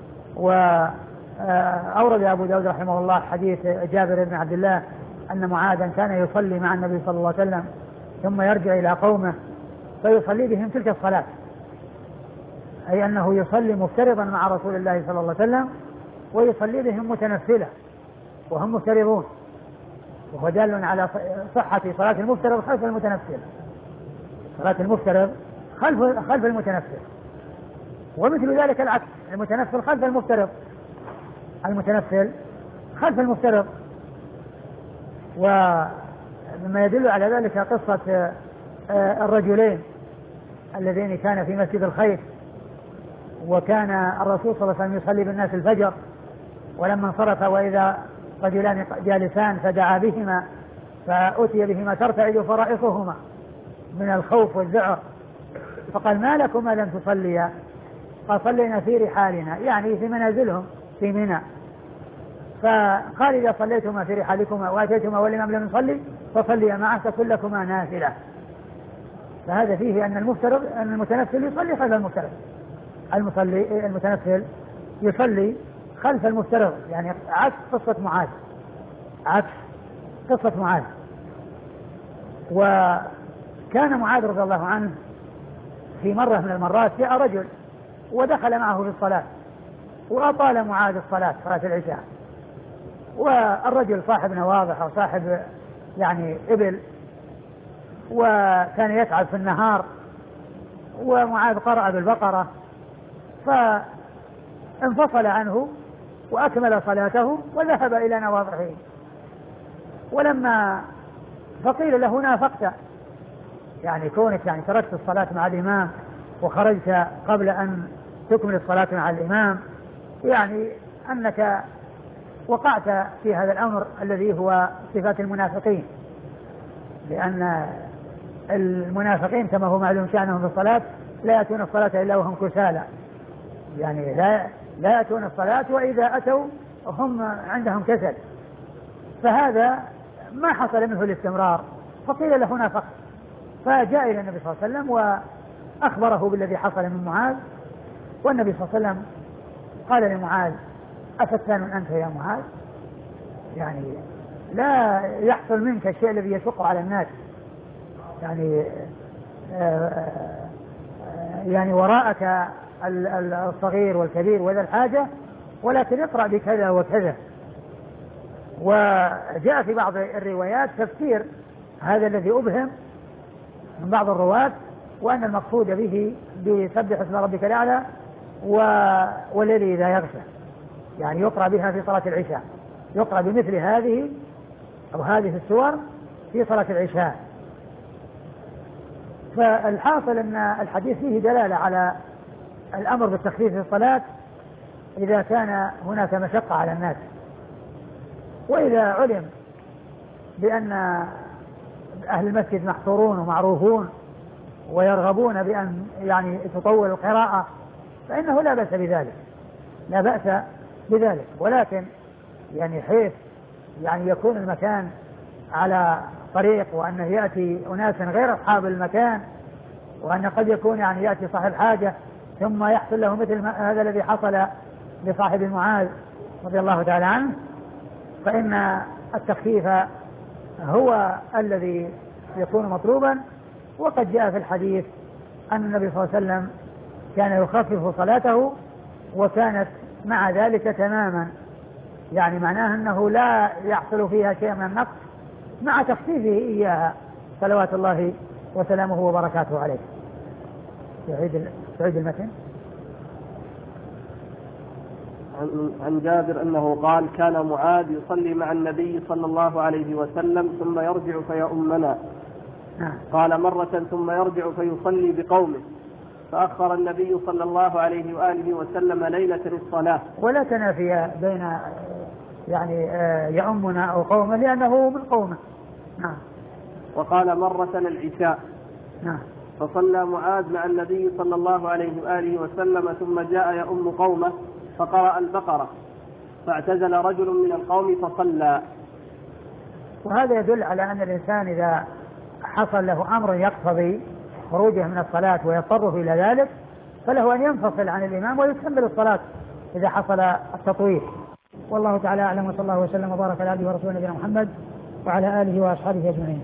وأورد أبو داود رحمه الله حديث جابر بن عبد الله أن معاذا كان يصلي مع النبي صلى الله عليه وسلم ثم يرجع إلى قومه فيصلي بهم تلك الصلاة، أي أنه يصلي مفترضا مع رسول الله صلى الله عليه وسلم ويصلي بهم متنفلة وهم مفترضون، وهو دال على صحة صلاة المفترض خلف المتنفل. صلاة المفترض خلف خلف المتنفل، ومثل ذلك العكس، المتنفل خلف المفترض، المتنفل خلف المفترض. ومما يدل على ذلك قصة الرجلين اللذين كان في مسجد الخيف، وكان الرسول صلى الله عليه وسلم يصلي بالناس الفجر، ولما انصرف وإذا رجلان جالسان فدعا بهما فأتي بهما ترتعد فرائصهما من الخوف والذعر، فقال ما لكما لم تصليا؟ قال صلينا في رحالنا، يعني في منازلهم في منى. فقال إذا صليتما في رحالكما وأتيتما والإمام لم يصلي فصليا معه تكن لكما نافلة. فهذا فيه أن المفترض أن المتنفل يصلي خلف المفترض، المصلي المتنفل يصلي خلف المفترض، يعني عكس قصة معاذ، عكس قصة معاذ. وكان معاذ رضي الله عنه في مرة من المرات جاء رجل ودخل معه في الصلاة وأطال معاذ الصلاة صلاة العشاء، والرجل صاحب نواضح أو صاحب يعني إبل وكان يتعب في النهار، ومعاذ قرأ بالبقرة فانفصل عنه وأكمل صلاته وذهب إلى نواضحه. ولما فقيل له نافقت، يعني كونك يعني تركت الصلاة مع الإمام وخرجت قبل أن تكمل الصلاة مع الإمام، يعني أنك وقعت في هذا الأمر الذي هو صفات المنافقين، لأن المنافقين كما هو معلوم شأنهم في الصلاة لا يأتون الصلاة إلا وهم كسالى، يعني لا لا يأتون الصلاة وإذا أتوا هم عندهم كسل، فهذا ما حصل منه الاستمرار، فقيل له نافق. فجاء إلى النبي صلى الله عليه وسلم وأخبره بالذي حصل من معاذ، والنبي صلى الله عليه وسلم قال لمعاذ أفتان أنت يا معاذ؟ يعني لا يحصل منك الشيء الذي يشق على الناس، يعني يعني وراءك الصغير والكبير وذا الحاجة، ولكن اقرأ بكذا وكذا. وجاء في بعض الروايات تفسير هذا الذي أبهم من بعض الرواة، وأن المقصود به بسبح اسم ربك الأعلى والليل إذا يغشى، يعني يقرأ بها في صلاة العشاء، يقرأ بمثل هذه أو هذه السور في صلاة العشاء. فالحاصل أن الحديث فيه دلالة على الأمر بالتخفيف في الصلاة إذا كان هناك مشقة على الناس. وإذا علم بأن أهل المسجد محصورون ومعروفون ويرغبون بأن يعني تطول القراءة فإنه لا بأس بذلك، لا بأس بذلك، ولكن يعني حيث يعني يكون المكان على طريق وأنه يأتي أناس غير أصحاب المكان، وأن قد يكون يعني يأتي صاحب حاجة ثم يحصل له مثل هذا الذي حصل لصاحب معاذ رضي الله تعالى عنه، فإن التخفيف هو الذي يكون مطلوبا. وقد جاء في الحديث أن النبي صلى الله عليه وسلم كان يخفف صلاته وكانت مع ذلك تماما، يعني معناه أنه لا يحصل فيها شيء من النقص مع تخفيفه إياها صلوات الله وسلامه وبركاته عليه. يعيد يعيد المتن. عن جابر أنه قال: كان معاذ يصلي مع النبي صلى الله عليه وسلم ثم يرجع فيؤمنا. نعم. قال: مرة ثم يرجع فيصلي بقومه، فأخر النبي صلى الله عليه وآله وسلم ليلة الصلاة. ولا تنافي بين يعني يؤمنا أو قومه لأنه من قومه. نعم. وقال: مرة العشاء. نعم. فصلى معاذ مع النبي صلى الله عليه وآله وسلم ثم جاء يؤم قومه فقرأ البقرة، فاعتزل رجل من القوم فصلى. وهذا يدل على أن الإنسان إذا حصل له أمر يقتضي خروجه من الصلاة ويضطره إلى ذلك فله أن ينفصل عن الإمام ويكمل الصلاة إذا حصل التطويل. والله تعالى أعلم، وصلى الله وسلم وبارك على عبده ورسوله نبينا محمد وعلى آله وأصحابه أجمعين.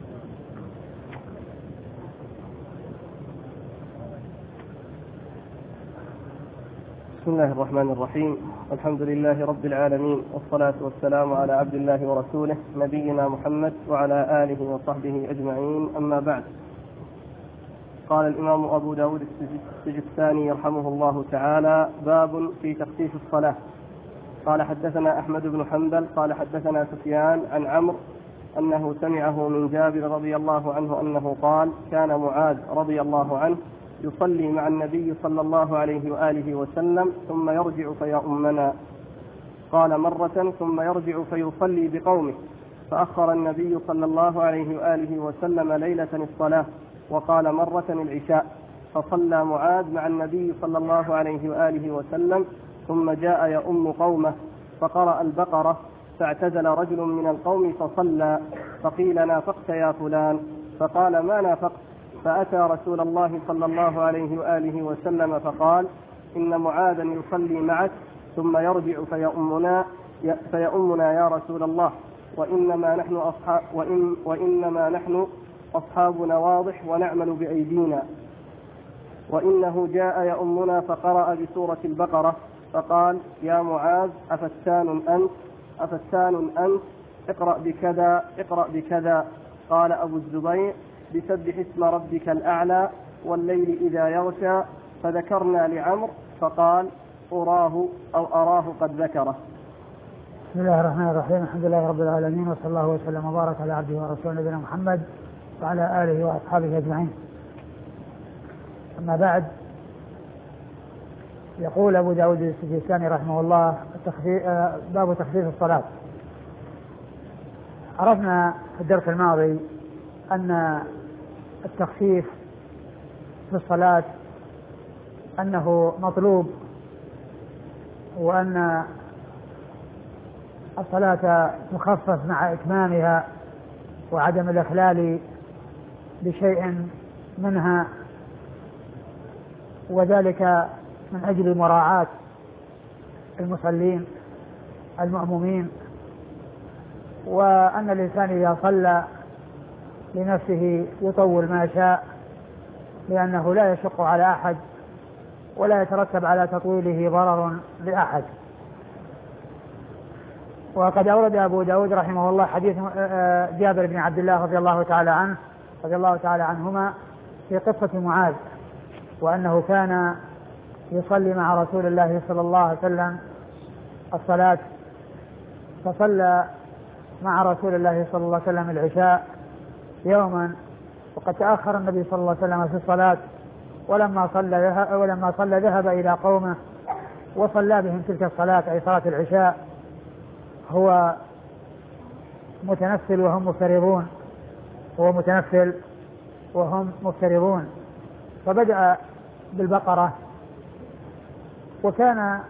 بسم الله الرحمن الرحيم. الحمد لله رب العالمين، والصلاة والسلام على عبد الله ورسوله نبينا محمد وعلى آله وصحبه أجمعين. أما بعد، قال الإمام أبو داود السجستاني يرحمه الله تعالى: باب في تخفيف الصلاة. قال: حدثنا أحمد بن حنبل قال حدثنا سفيان عن عمرو أنه سمعه من جابر رضي الله عنه أنه قال: كان معاذ رضي الله عنه يصلي مع النبي صلى الله عليه وآله وسلم ثم يرجع فيؤمنا. قال: مرة ثم يرجع فيصلي بقومه، فأخر النبي صلى الله عليه وآله وسلم ليلة الصلاة. وقال: مرة العشاء. فصلى معاذ مع النبي صلى الله عليه وآله وسلم ثم جاء يؤم قومه فقرأ البقرة، فاعتزل رجل من القوم فصلى. فقيل: نافقت يا فلان؟ فقال: ما نافقت. فأتى رسول الله صلى الله عليه وآله وسلم فقال: إن معاذا يصلي معك ثم يرجع فيؤمنا فيؤمنا يا رسول الله، وإنما نحن أصحاب وإن وإنما نحن أصحاب نواضح ونعمل بأيدينا. وإنه جاء يؤمنا فقرأ بسورة البقرة فقال: يا معاذ أفتان أنت أفتان أنت اقرأ بكذا اقرأ بكذا. قال أبو الزبير: بسبح اسم ربك الأعلى والليل إذا يغشى. فذكرنا لعمرو فقال: أراه أو أراه قد ذكره. بسم الله الرحمن الرحيم. الحمد لله رب العالمين، وصلى الله وسلم وبارك على عبده ورسوله نبينا محمد وعلى آله وأصحابه أجمعين. أما بعد، يقول أبو داود السجستاني رحمه الله: باب تخفيف الصلاة. عرفنا في الدرس الماضي أن التخفيف في الصلاة أنه مطلوب، وأن الصلاة تخفف مع إتمامها وعدم الإخلال بشيء منها، وذلك من أجل مراعاة المصلين المأمومين، وأن الإنسان إذا صلى لنفسه يطول ما شاء، لأنه لا يشق على أحد ولا يترتب على تطويله ضرر لأحد. وقد أورد أبو داود رحمه الله حديث جابر بن عبد الله رضي الله تعالى عنه رضي الله تعالى عنهما في قصة معاذ، وأنه كان يصلي مع رسول الله صلى الله عليه وسلم الصلاة، فصلى مع رسول الله صلى الله عليه وسلم العشاء يوما، وقد تأخر النبي صلى الله عليه وسلم في الصلاة، ولما صلى ولما صلى ذهب إلى قومه وصلى بهم تلك الصلاة أي صلاة العشاء هو متنفل وهم مفترضون هو متنفل وهم مفترضون فبدأ بالبقرة، وكان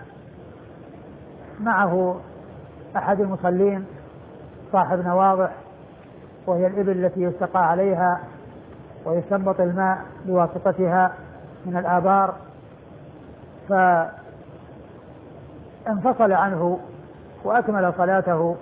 معه أحد المصلين صاحب نواضح، وهي الإبل التي يستقى عليها ويستنبط الماء بواسطتها من الآبار، فانفصل عنه وأكمل صلاته.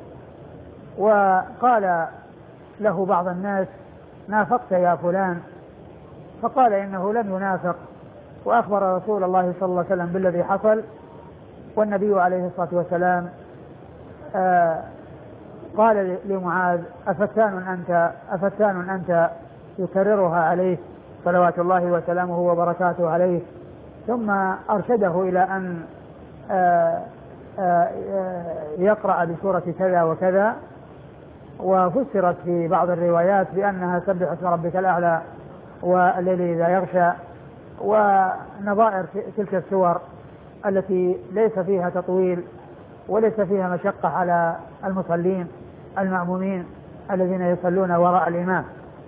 وقال له بعض الناس: نافقت يا فلان؟ فقال إنه لم ينافق، وأخبر رسول الله صلى الله عليه وسلم بالذي حصل. والنبي عليه الصلاة والسلام آه قال لمعاذ: أفتان أنت أفتان أنت يكررها عليه صلوات الله وسلامه وبركاته عليه. ثم أرشده إلى أن آه آه يقرأ بسورة كذا وكذا، وفسرت في بعض الروايات بأنها سبح اسم ربك الأعلى والليل إذا يغشى، ونظائر تلك السور التي ليس فيها تطويل وليس فيها مشقة على المصلين المأمومين الذين يصلون وراء الإمام.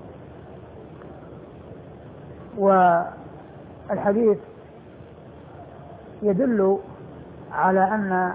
والحديث يدل على أن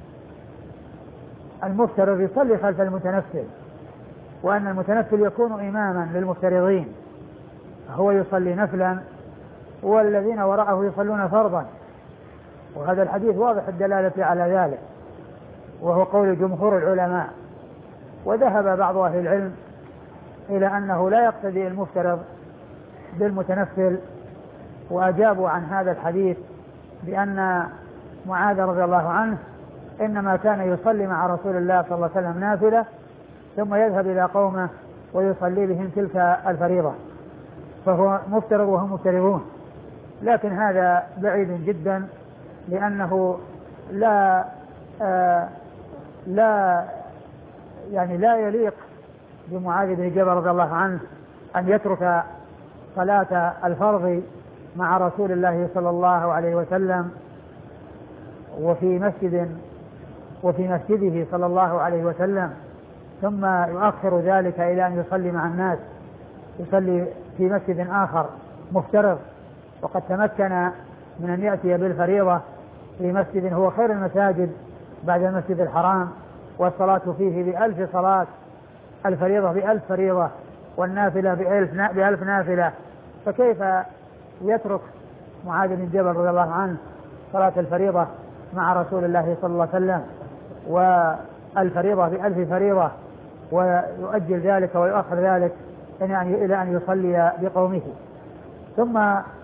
المفترض يصلي خلف المتنفل، وأن المتنفل يكون إماما للمفترضين، هو يصلي نفلا والذين وراءه يصلون فرضا. وهذا الحديث واضح الدلالة على ذلك، وهو قول جمهور العلماء. وذهب بعض أهل العلم إلى أنه لا يقتدي المفترض بالمتنفل، وأجابوا عن هذا الحديث بأن معاذ رضي الله عنه إنما كان يصلي مع رسول الله صلى الله عليه وسلم نافلة، ثم يذهب إلى قومه ويصلي بهم تلك الفريضة، فهو مفترض وهم مفترضون. لكن هذا بعيد جدا، لأنه لا آه لا يعني لا يليق بمعاذ بن جبل رضي الله عنه أن يترك صلاة الفرض مع رسول الله صلى الله عليه وسلم وفي مسجد وفي مسجده صلى الله عليه وسلم، ثم يؤخر ذلك إلى أن يصلي مع الناس، يصلي في مسجد آخر مفترض، وقد تمكن من أن يأتي بالفريضة في مسجد هو خير المساجد بعد المسجد الحرام، والصلاة فيه بألف صلاة، الفريضة بألف فريضة والنافلة بألف, بألف نافلة. فكيف يترك معاذ بن جبل رضي الله عنه صلاة الفريضة مع رسول الله صلى الله عليه وسلم والفريضة بألف فريضة، ويؤجل ذلك ويؤخر ذلك إلى أن يصلي بقومه؟ ثم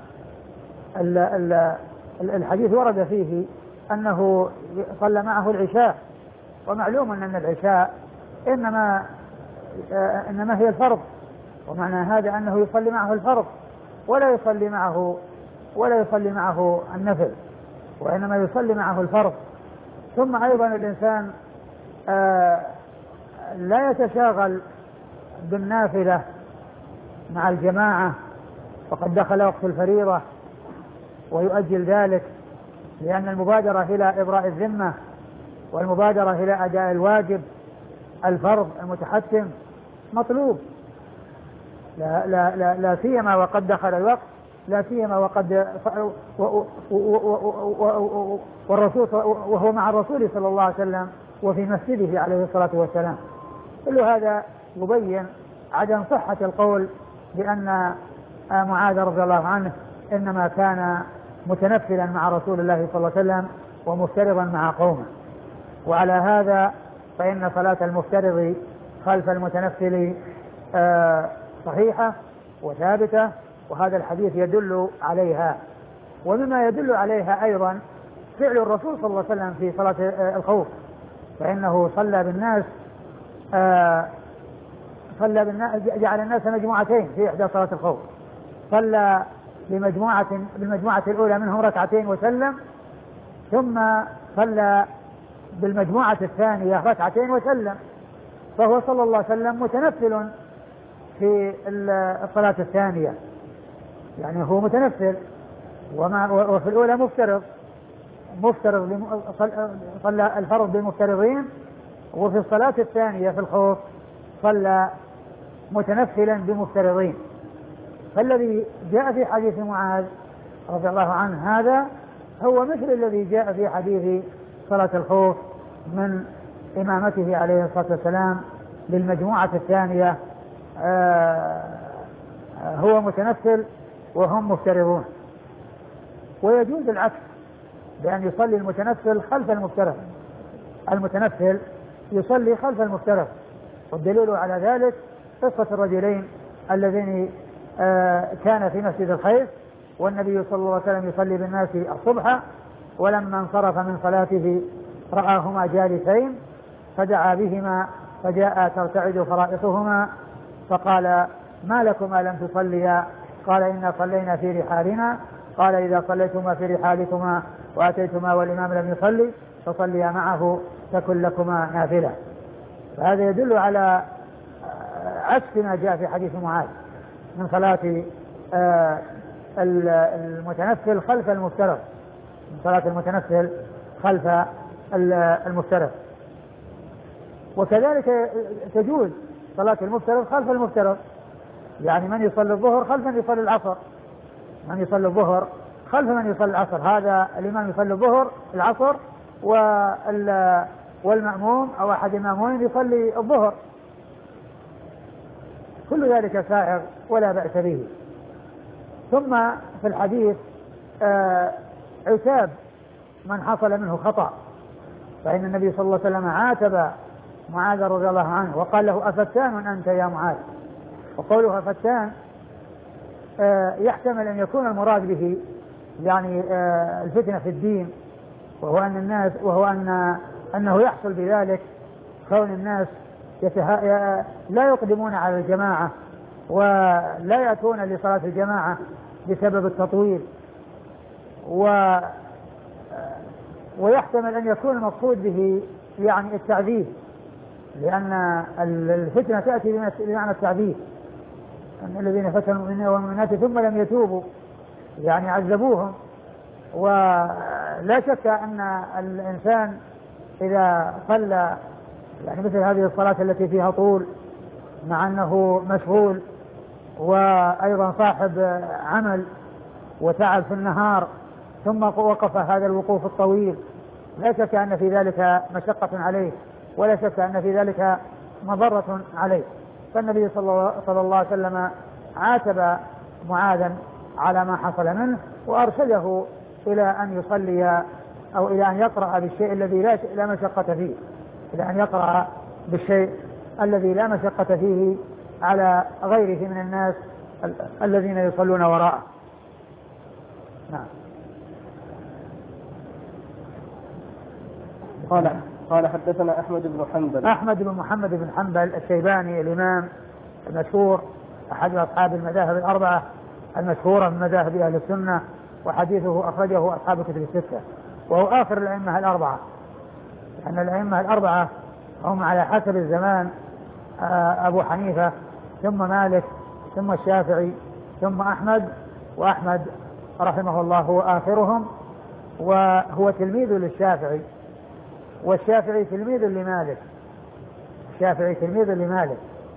الحديث ورد فيه أنه صلى معه العشاء، ومعلوم أن العشاء إنما إنما هي الفرض، ومعنى هذا أنه يصلي معه الفرض ولا يصلي معه ولا يصلي معه النفل، وإنما يصلي معه الفرض. ثم أيضا الإنسان لا يتشاغل بالنافلة مع الجماعة وقد دخل وقت الفريضة ويؤجل ذلك، لأن المبادرة إلى إبراء الذمة والمبادرة إلى أداء الواجب الفرض المتحتم مطلوب، لا, لا, لا, لا سيما وقد دخل الوقت، لا سيما وقد والرسول وهو مع الرسول صلى الله عليه وسلم وفي مسجده عليه الصلاة والسلام. كل هذا يبين عدم صحة القول بأن معاذ رضي الله عنه إنما كان متنفلا مع رسول الله صلى الله عليه وسلم ومفترضا مع قومه. وعلى هذا فإن صلاة المفترض خلف المتنفل صحيحة وثابتة، وهذا الحديث يدل عليها. ومما يدل عليها أيضا فعل الرسول صلى الله عليه وسلم في صلاة الخوف، فإنه صلى بالناس صلى بالناس جعل الناس مجموعتين في إحدى صلاة الخوف، صلى بمجموعة بالمجموعة الأولى منهم ركعتين وسلم، ثم صلى بالمجموعة الثانية ركعتين وسلم، فهو صلى الله عليه وسلم متنفل في الصلاة الثانية، يعني هو متنفل، وما وفي الأولى مفترض مفترض صلى الفرض بالمفترضين، وفي الصلاة الثانية في الخوف صلى متنفلا بمفترضين. فالذي جاء في حديث معاذ رضي الله عنه هذا هو مثل الذي جاء في حديث صلاة الخوف من إمامته عليه الصلاة والسلام للمجموعة الثانية، هو متنفل وهم مفترضون. ويجوز العكس، بأن يصلي المتنفل خلف المفترض. المتنفل يصلي خلف المفترض، والدليل على ذلك قصة الرجلين اللذين آه كان في مسجد الخيف والنبي صلى الله عليه وسلم يصلي بالناس الصبح، ولما انصرف من صلاته رآهما جالسين فدعا بهما فجاء ترتعد فرائصهما فقال ما لكما لم تصليا؟ قال إنا صلينا في رحالنا. قال إذا صليتما في رحالكما وأتيتما والإمام لم يصلي فصليا معه تكن لكما نافلة. فهذا يدل على عكس ما جاء في حديث معاذ من صلاة المتنفل خلف المفترض، من صلاة المتنفل خلف المفترض. وكذلك تجوز صلاة المفترض خلف المفترض، يعني من يصلي الظهر خلف من يصلي العصر، من يصلي الظهر خلف من يصلي العصر، هذا الإمام يصلي الظهر العصر والمأموم أو أحد المأمومين يصلي الظهر، كل ذلك سائغ ولا بأس به. ثم في الحديث آه عتاب من حصل منه خطأ، فإن النبي صلى الله عليه وسلم عاتب معاذ رضي الله عنه وقال له أفتان أنت يا معاذ. وقوله فتان آه يحتمل أن يكون المراد به يعني آه الفتنة في الدين، وهو أن الناس وهو أن أنه يحصل بذلك كون الناس يتها... لا يقدمون على الجماعة ولا يأتون لصلاة الجماعة بسبب التطويل، و... ويحتمل أن يكون المقصود به يعني التعذيب، لأن الفتنة تأتي بمعنى التعذيب، أن الذين فتنوا المؤمنين والمؤمنات ثم لم يتوبوا يعني عذبوهم. ولا شك أن الإنسان إذا صلى يعني مثل هذه الصلاة التي فيها طول مع أنه مشغول وأيضا صاحب عمل وتعب في النهار ثم وقف هذا الوقوف الطويل، لا شك أن في ذلك مشقة عليه ولا شك أن في ذلك مضرة عليه. فالنبي صلى الله عليه وسلم عاتب معاذا على ما حصل منه وأرشده إلى أن يصلي أو إلى أن يقرأ بالشيء الذي لا, لا مشقة فيه، إلى أن يقرأ بالشيء الذي لا مشقة فيه على غيره من الناس الذين يصلون وراءه. نعم. قال قال حدثنا أحمد بن حنبل أحمد بن محمد بن حنبل الشيباني الإمام المشهور أحد أصحاب المذاهب الأربعة المشهورة من مذاهب أهل السنة، وحديثه أخرجه أصحاب الكتب الستة، وهو آخر الأئمة الأربعة، لأن الأئمة الأربعة هم على حسب الزمان أبو حنيفة ثم مالك ثم الشافعي ثم أحمد، وأحمد رحمه الله هو آخرهم، وهو تلميذ للشافعي، والشافعي تلميذ لمالك، الشافعي تلميذ لمالك،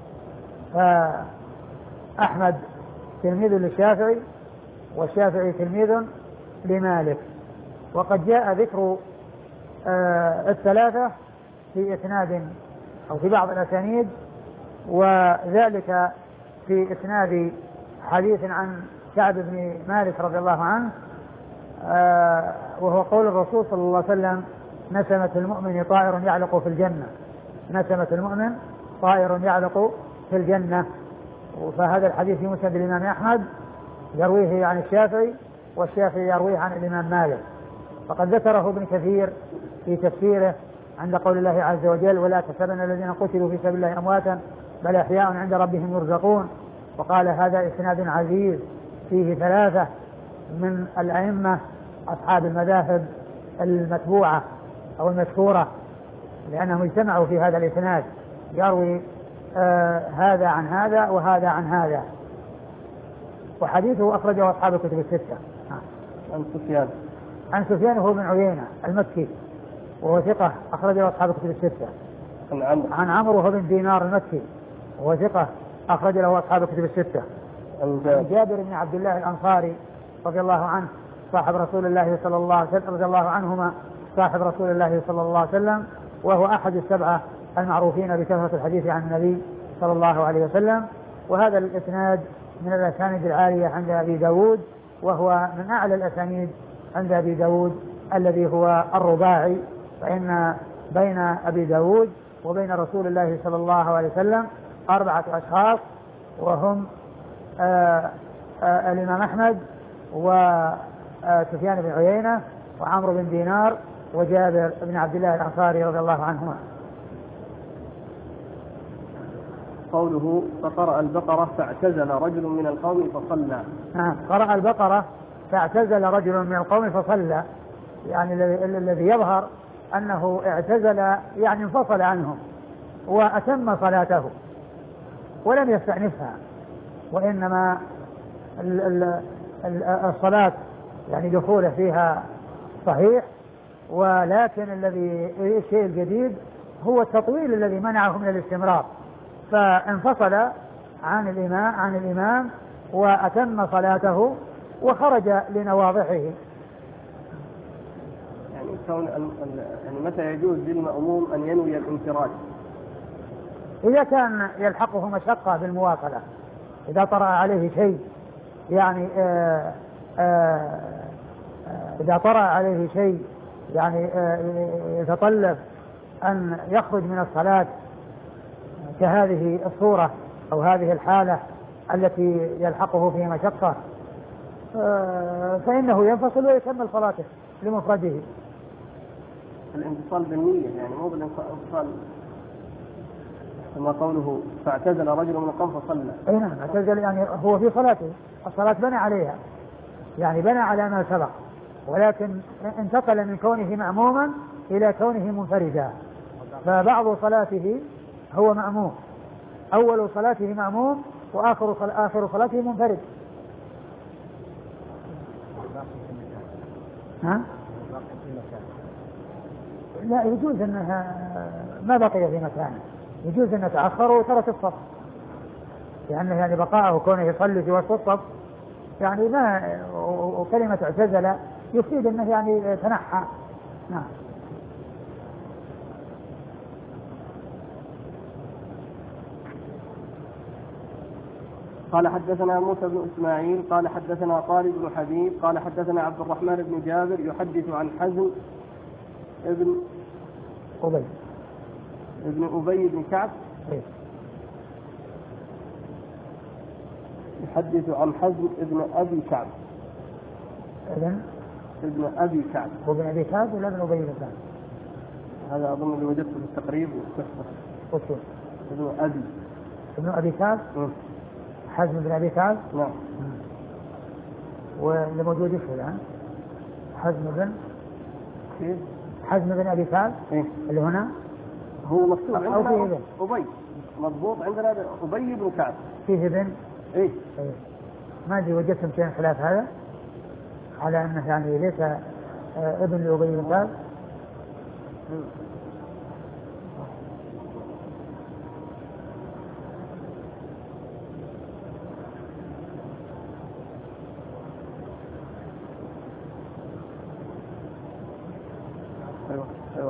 فأحمد تلميذ للشافعي والشافعي تلميذ لمالك. وقد جاء ذكر آه الثلاثة في إسناد أو في بعض الأسانيد، وذلك في إسناد حديث عن كعب بن مالك رضي الله عنه، آه وهو قول الرسول صلى الله عليه وسلم: نسمة المؤمن طائر يعلق في الجنة، نسمة المؤمن طائر يعلق في الجنة. فهذا الحديث في مسند الإمام أحمد يرويه عن الشافعي، والشافعي يرويه عن الإمام مالك. فقد ذكره ابن كثير في تفسيره عند قول الله عز وجل: ولا تحسبن الذين قتلوا في سبيل الله أمواتا بل أحياء عند ربهم يرزقون. وقال: هذا إسناد عزيز فيه ثلاثة من الأئمة أصحاب المذاهب المتبوعة أو المشهورة، لأنهم اجتمعوا في هذا الإسناد، يروي آه هذا عن هذا وهذا عن هذا. وحديثه أخرجه أصحاب الكتب الستة. عن سفيان عن سفيان هو بن عيينة المكي وهو ثقة أخرجه أصحاب الكتب الستة. عن عمرو عن عمرو هو بن دينار المكي وهو ثقة أخرج له أصحاب الكتب الستة. عن جابر بن عبد الله الأنصاري رضي الله عنه صاحب رسول الله صلى الله عليه وسلم رضي الله عنهما صاحب رسول الله صلى الله عليه وسلم، وهو أحد السبعة المعروفين بكثرة الحديث عن النبي صلى الله عليه وسلم. وهذا الإسناد من الأسانيد العالية عند أبي داود، وهو من أعلى الأسانيد عند أبي داود الذي هو الرباعي، فإن بين أبي داود وبين رسول الله صلى الله عليه وسلم أربعة أشخاص، وهم آآ آآ الإمام أحمد وسفيان بن عيينة وعمرو بن دينار وجابر بن عبد الله الأنصاري رضي الله عنهما. قوله فقرأ البقرة فاعتزل رجل من القوم فصلى. نعم، قرأ البقرة فاعتزل رجل من القوم فصلى، يعني الذي يظهر أنه اعتزل يعني انفصل عنهم وأتم صلاته ولم يستأنفها، وإنما الصلاة يعني دخوله فيها صحيح، ولكن الذي الشيء الجديد هو التطويل الذي منعه من الاستمرار، فانفصل عن الإمام عن الإمام وأتم صلاته وخرج لنواضحه. يعني كون يعني متى يجوز للمأموم أن ينوي الانفراد؟ إذا كان يلحقه مشقة بالمواصلة، إذا طرأ عليه شيء يعني آآ آآ إذا طرأ عليه شيء يعني يتطلب أن يخرج من الصلاة كهذه الصورة أو هذه الحالة التي يلحقه فيها مشقة، فإنه ينفصل ويكمل صلاته لمفرده. الانفصال بالنية يعني مو بالانفصال كما قوله فاعتزل رجل من القوم فصلى. أي نعم، اعتزل يعني هو في صلاته، الصلاة بنى عليها، يعني بنى على ما سبق، ولكن انتقل من كونه مأموما إلى كونه منفردا، فبعض صلاته هو مأموم، أول صلاته مأموم وآخر آخر صلاته منفرد. ها؟ لا يجوز أنها ما بقي في مكانه، يجوز أن تأخر وترك الصف، لأنه يعني بقاءه كونه يصلي في وسط الصف يعني ما، وكلمة اعتزل يفيد أنه يعني تنحى. نعم. قال حدثنا موسى بن إسماعيل قال حدثنا طارق بن حبيب قال حدثنا عبد الرحمن بن جابر يحدث عن حزم ابن أبي ابن أبي بن كعب إيه؟ يحدث عن حزم ابن أبي كعب ابن ابن أبي كعب وابن أبي كعب ولا ابن أبي بن كعب؟ هذا أظن اللي وجدته في التقريب والتحفة. ابن أبي ابن أبي كعب حزم بن أبي كعب. نعم. واللي موجود يشهد الآن حزم بن إيه؟ حزم بن أبي كعب إيه؟ اللي هنا هو مكتوب عندنا ابن أبي مضبوط عندنا أبي بن كعب فيه ابن إيه؟ إيه؟ ما أدري وجدتم شيء خلاف هذا على أنه يعني ليس آه ابن لأبي بن كعب. أيوة أيوة.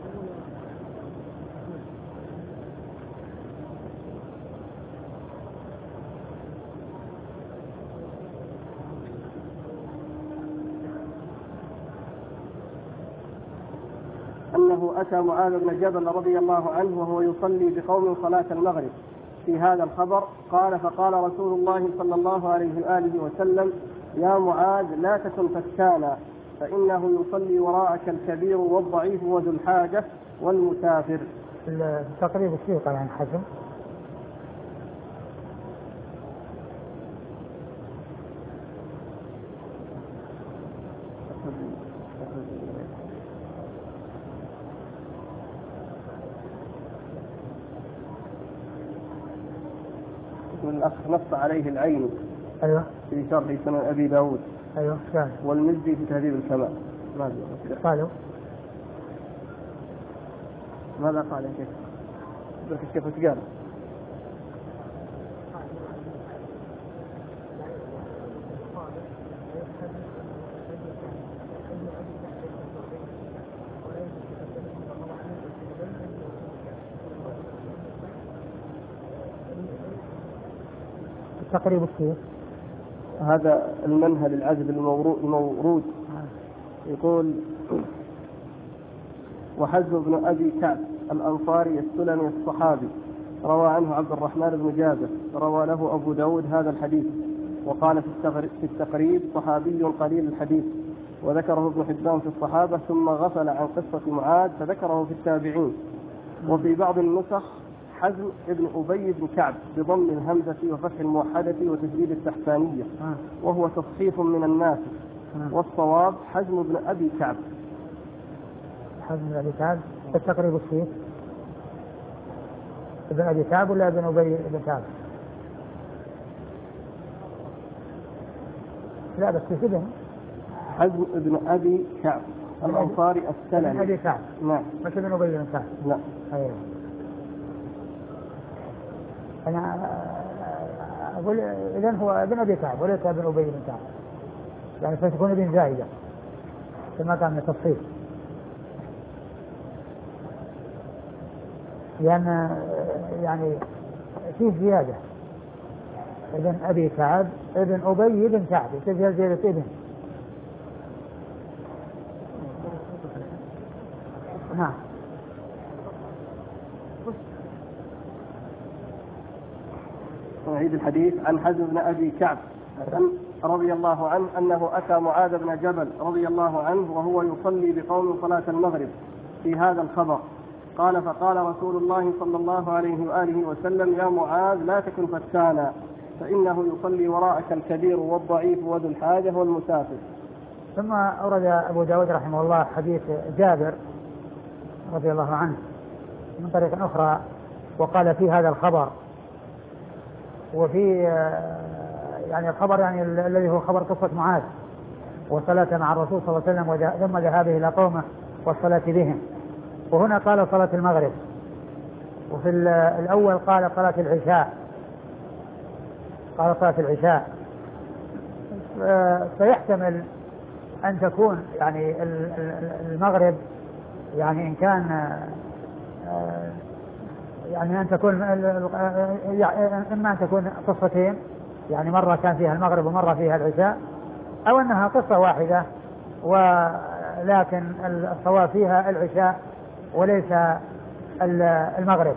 أنه أتى معاذ بن جبل رضي الله عنه وهو يصلي بقوم صلاة المغرب في هذا الخبر قال فقال رسول الله صلى الله عليه وآله وسلم يا معاذ لا تكن فتانا فإنه يصلي وراءك الكبير والضعيف وذو الحاجة والمسافر. تقريب السيقة عن حزم الأخ نص عليه العين. أيوة. في شرح سنن أبي داود. أيوة. كان. والمزي في تهذيب الكمال. ماذا قالوا؟ ماذا قال يا شيخ؟ بس الشيخ وش قال؟ تقريب الشيخ هذا المنهل العذب المورود يقول وحزم بن أبي كعب الأنصاري السلمي الصحابي روى عنه عبد الرحمن بن جابر، روى له أبو داود هذا الحديث، وقال في التقريب صحابي قليل الحديث، وذكره ابن حبان في الصحابة، ثم غفل عن قصة معاذ فذكره في التابعين. وفي بعض النسخ حزم ابن أبي بن كعب بضم الهمزة وفتح الموحدة وتشديد التحتانية، وهو تصحيف من الناس، والصواب حزم بن أبي كعب. حزم بن أبي كعب التقريب الشيء ابن أبي كعب ولا ابن أبي بن كعب؟ لا بس كده حزم ابن أبي كعب الأنصاري السلمي. ابن أبي كعب نعم، مش ابن أبي بن كعب. نعم. أيوه. أنا أقول إذن هو ابن أبي كعب وليس ابن أبي بن كعب، يعني فتكون ابن زائدة كما كان من التصحيح، لأن يعني فيه زيادة ابن أبي كعب ابن أبي بن كعب تجهل زيادة ابن. نعم. نعيد الحديث عن حزم بن أبي كعب رضي الله عنه أنه أتى معاذ بن جبل رضي الله عنه وهو يصلي بقوم صلاة المغرب في هذا الخبر، قال فقال رسول الله صلى الله عليه وآله وسلم يا معاذ لا تكن فتانا فإنه يصلي وراءك الكبير والضعيف وذو الحاجة والمسافر. ثم أورد أبو داود رحمه الله حديث جابر رضي الله عنه من طريق أخرى، وقال في هذا الخبر، وفي يعني الخبر يعني الذي هو خبر قصة معاذ وصلاة مع الرسول صلى الله عليه وسلم ثم ذهابه إلى قومه والصلاة بهم. وهنا قال صلاة المغرب، وفي الأول قال صلاة العشاء، قال صلاة العشاء. فيحتمل أن تكون يعني المغرب يعني إن كان يعني أن تكون إما أن تكون قصتين، يعني مرة كان فيها المغرب ومرة فيها العشاء، أو أنها قصة واحدة ولكن الصواب فيها العشاء وليس المغرب.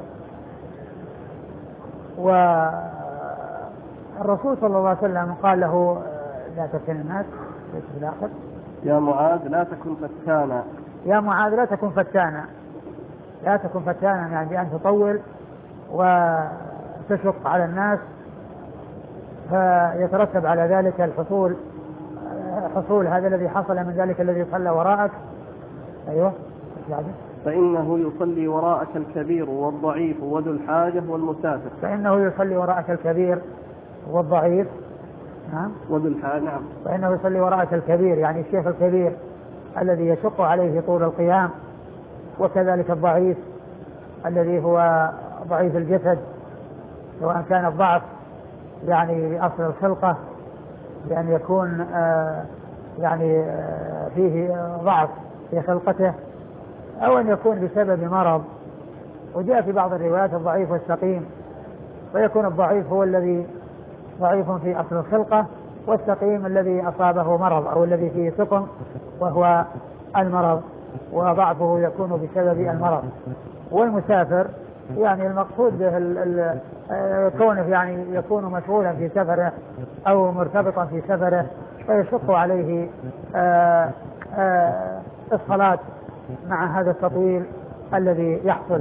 والرسول صلى الله عليه وسلم قال له لا تفتن الناس في الآخر يا معاذ لا تكن فتانا، يا معاذ لا تكن فتانا، لا تكن فتانا يعني بأن تطول وتشق على الناس فيترتب على ذلك الحصول حصول هذا الذي حصل من ذلك الذي صلى وراءك. أيوه فإنه يصلي وراءك الكبير والضعيف وذو الحاجة والمسافر. فإنه يصلي وراءك الكبير والضعيف نعم وذو الحاجة نعم. فإنه يصلي وراءك الكبير يعني الشيخ الكبير الذي يشق عليه طول القيام، وكذلك الضعيف الذي هو ضعيف الجسد، سواء كان الضعف يعني بأصل الخلقة بأن يكون آه يعني آه فيه ضعف في خلقته، أو أن يكون بسبب مرض. وجاء في بعض الروايات الضعيف والسقيم، فيكون الضعيف هو الذي ضعيف في أصل الخلقة، والسقيم الذي أصابه مرض أو الذي فيه سقم وهو المرض، وضعفه يكون بسبب المرض. والمسافر يعني المقصود به كونه يعني يكون مشغولا في سفره أو مرتبطا في سفره فيشق عليه آآ آآ الصلاة مع هذا التطويل الذي يحصل.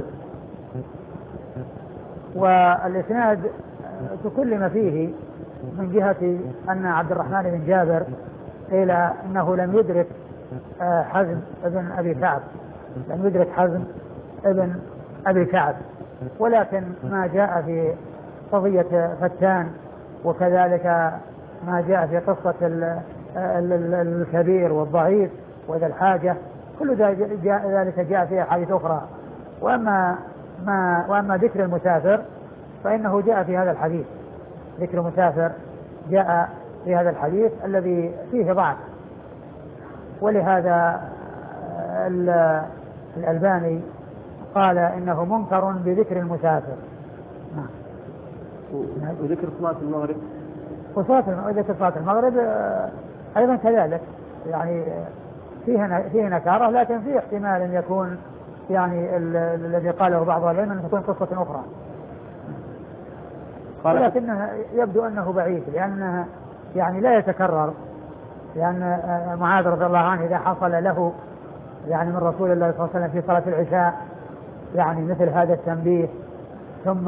والإسناد تكلم فيه من جهة أن عبد الرحمن بن جابر قيل إنه لم يدرك حزم ابن أبي كعب، لم يدرك حزم ابن أبي كعب، ولكن ما جاء في قضية فتان وكذلك ما جاء في قصة الكبير والضعيف وذا الحاجة كل ذلك جاء في أحاديث أخرى. وأما ما وأما ذكر المسافر فإنه جاء في هذا الحديث، ذكر المسافر جاء في هذا الحديث الذي فيه ضعف، ولهذا الألباني قال إنه منكر بذكر المسافر. وذكر صلاة المغرب وصلاة ذكر صلاة المغرب أيضا كذلك، يعني فيه فيه نكارة، لكن فيه احتمال أن يكون يعني الذي قاله بعض العلماء أن تكون قصة أخرى، ولكنها يبدو أنه بعيد لأنها يعني لا يتكرر، لأن معاذ رضي الله عنه إذا حصل له يعني من رسول الله صلى الله عليه وسلم في صلاة العشاء يعني مثل هذا التنبيه ثم